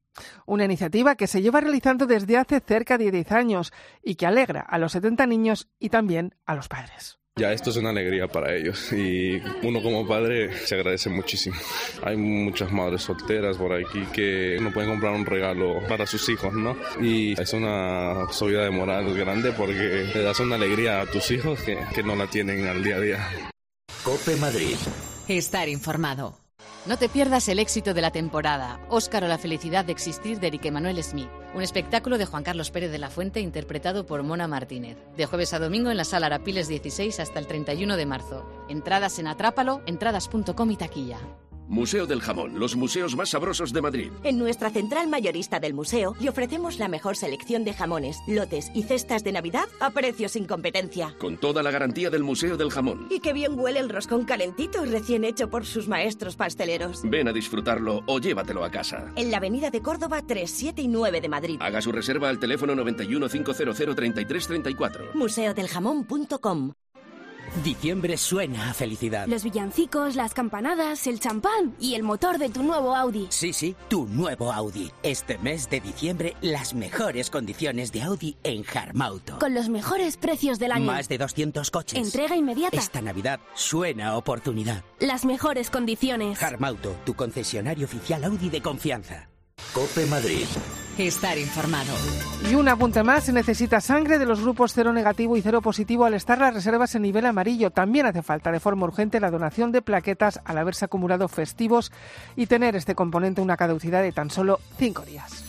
Una iniciativa que se lleva realizando desde hace cerca de diez años y que alegra a los setenta niños y también a los padres. Ya esto es una alegría para ellos y uno como padre se agradece muchísimo. Hay muchas madres solteras por aquí que no pueden comprar un regalo para sus hijos, ¿no? Y es una subida de moral grande porque le das una alegría a tus hijos que, que no la tienen al día a día. COPE Madrid. Estar informado. No te pierdas el éxito de la temporada, Óscar o la felicidad de existir, de Eric Emanuel Smith. Un espectáculo de Juan Carlos Pérez de la Fuente interpretado por Mona Martínez. De jueves a domingo en la Sala Arapiles dieciséis hasta el treinta y uno de marzo. Entradas en Atrápalo, entradas punto com y taquilla. Museo del Jamón, los museos más sabrosos de Madrid. En nuestra central mayorista del museo le ofrecemos la mejor selección de jamones, lotes y cestas de Navidad a precios sin competencia. Con toda la garantía del Museo del Jamón. Y qué bien huele el roscón calentito recién hecho por sus maestros pasteleros. Ven a disfrutarlo o llévatelo a casa. En la avenida de Córdoba tres, siete y nueve de Madrid. Haga su reserva al teléfono noventa y uno, quinientos, treinta y tres treinta y cuatro. museo del jamón punto com. Diciembre suena a felicidad. Los villancicos, las campanadas, el champán y el motor de tu nuevo Audi. Sí, sí, tu nuevo Audi. Este mes de diciembre, las mejores condiciones de Audi en Harmauto. Con los mejores precios del año. Más de doscientos coches. Entrega inmediata. Esta Navidad suena a oportunidad. Las mejores condiciones. Harmauto, tu concesionario oficial Audi de confianza. COPE Madrid. Estar informado. Y un apunte más, se necesita sangre de los grupos cero negativo y cero positivo al estar las reservas en nivel amarillo. También hace falta de forma urgente la donación de plaquetas al haberse acumulado festivos y tener este componente una caducidad de tan solo cinco días.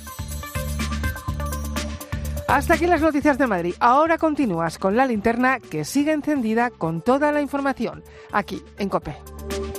Hasta aquí las noticias de Madrid. Ahora continúas con la linterna que sigue encendida con toda la información aquí en COPE.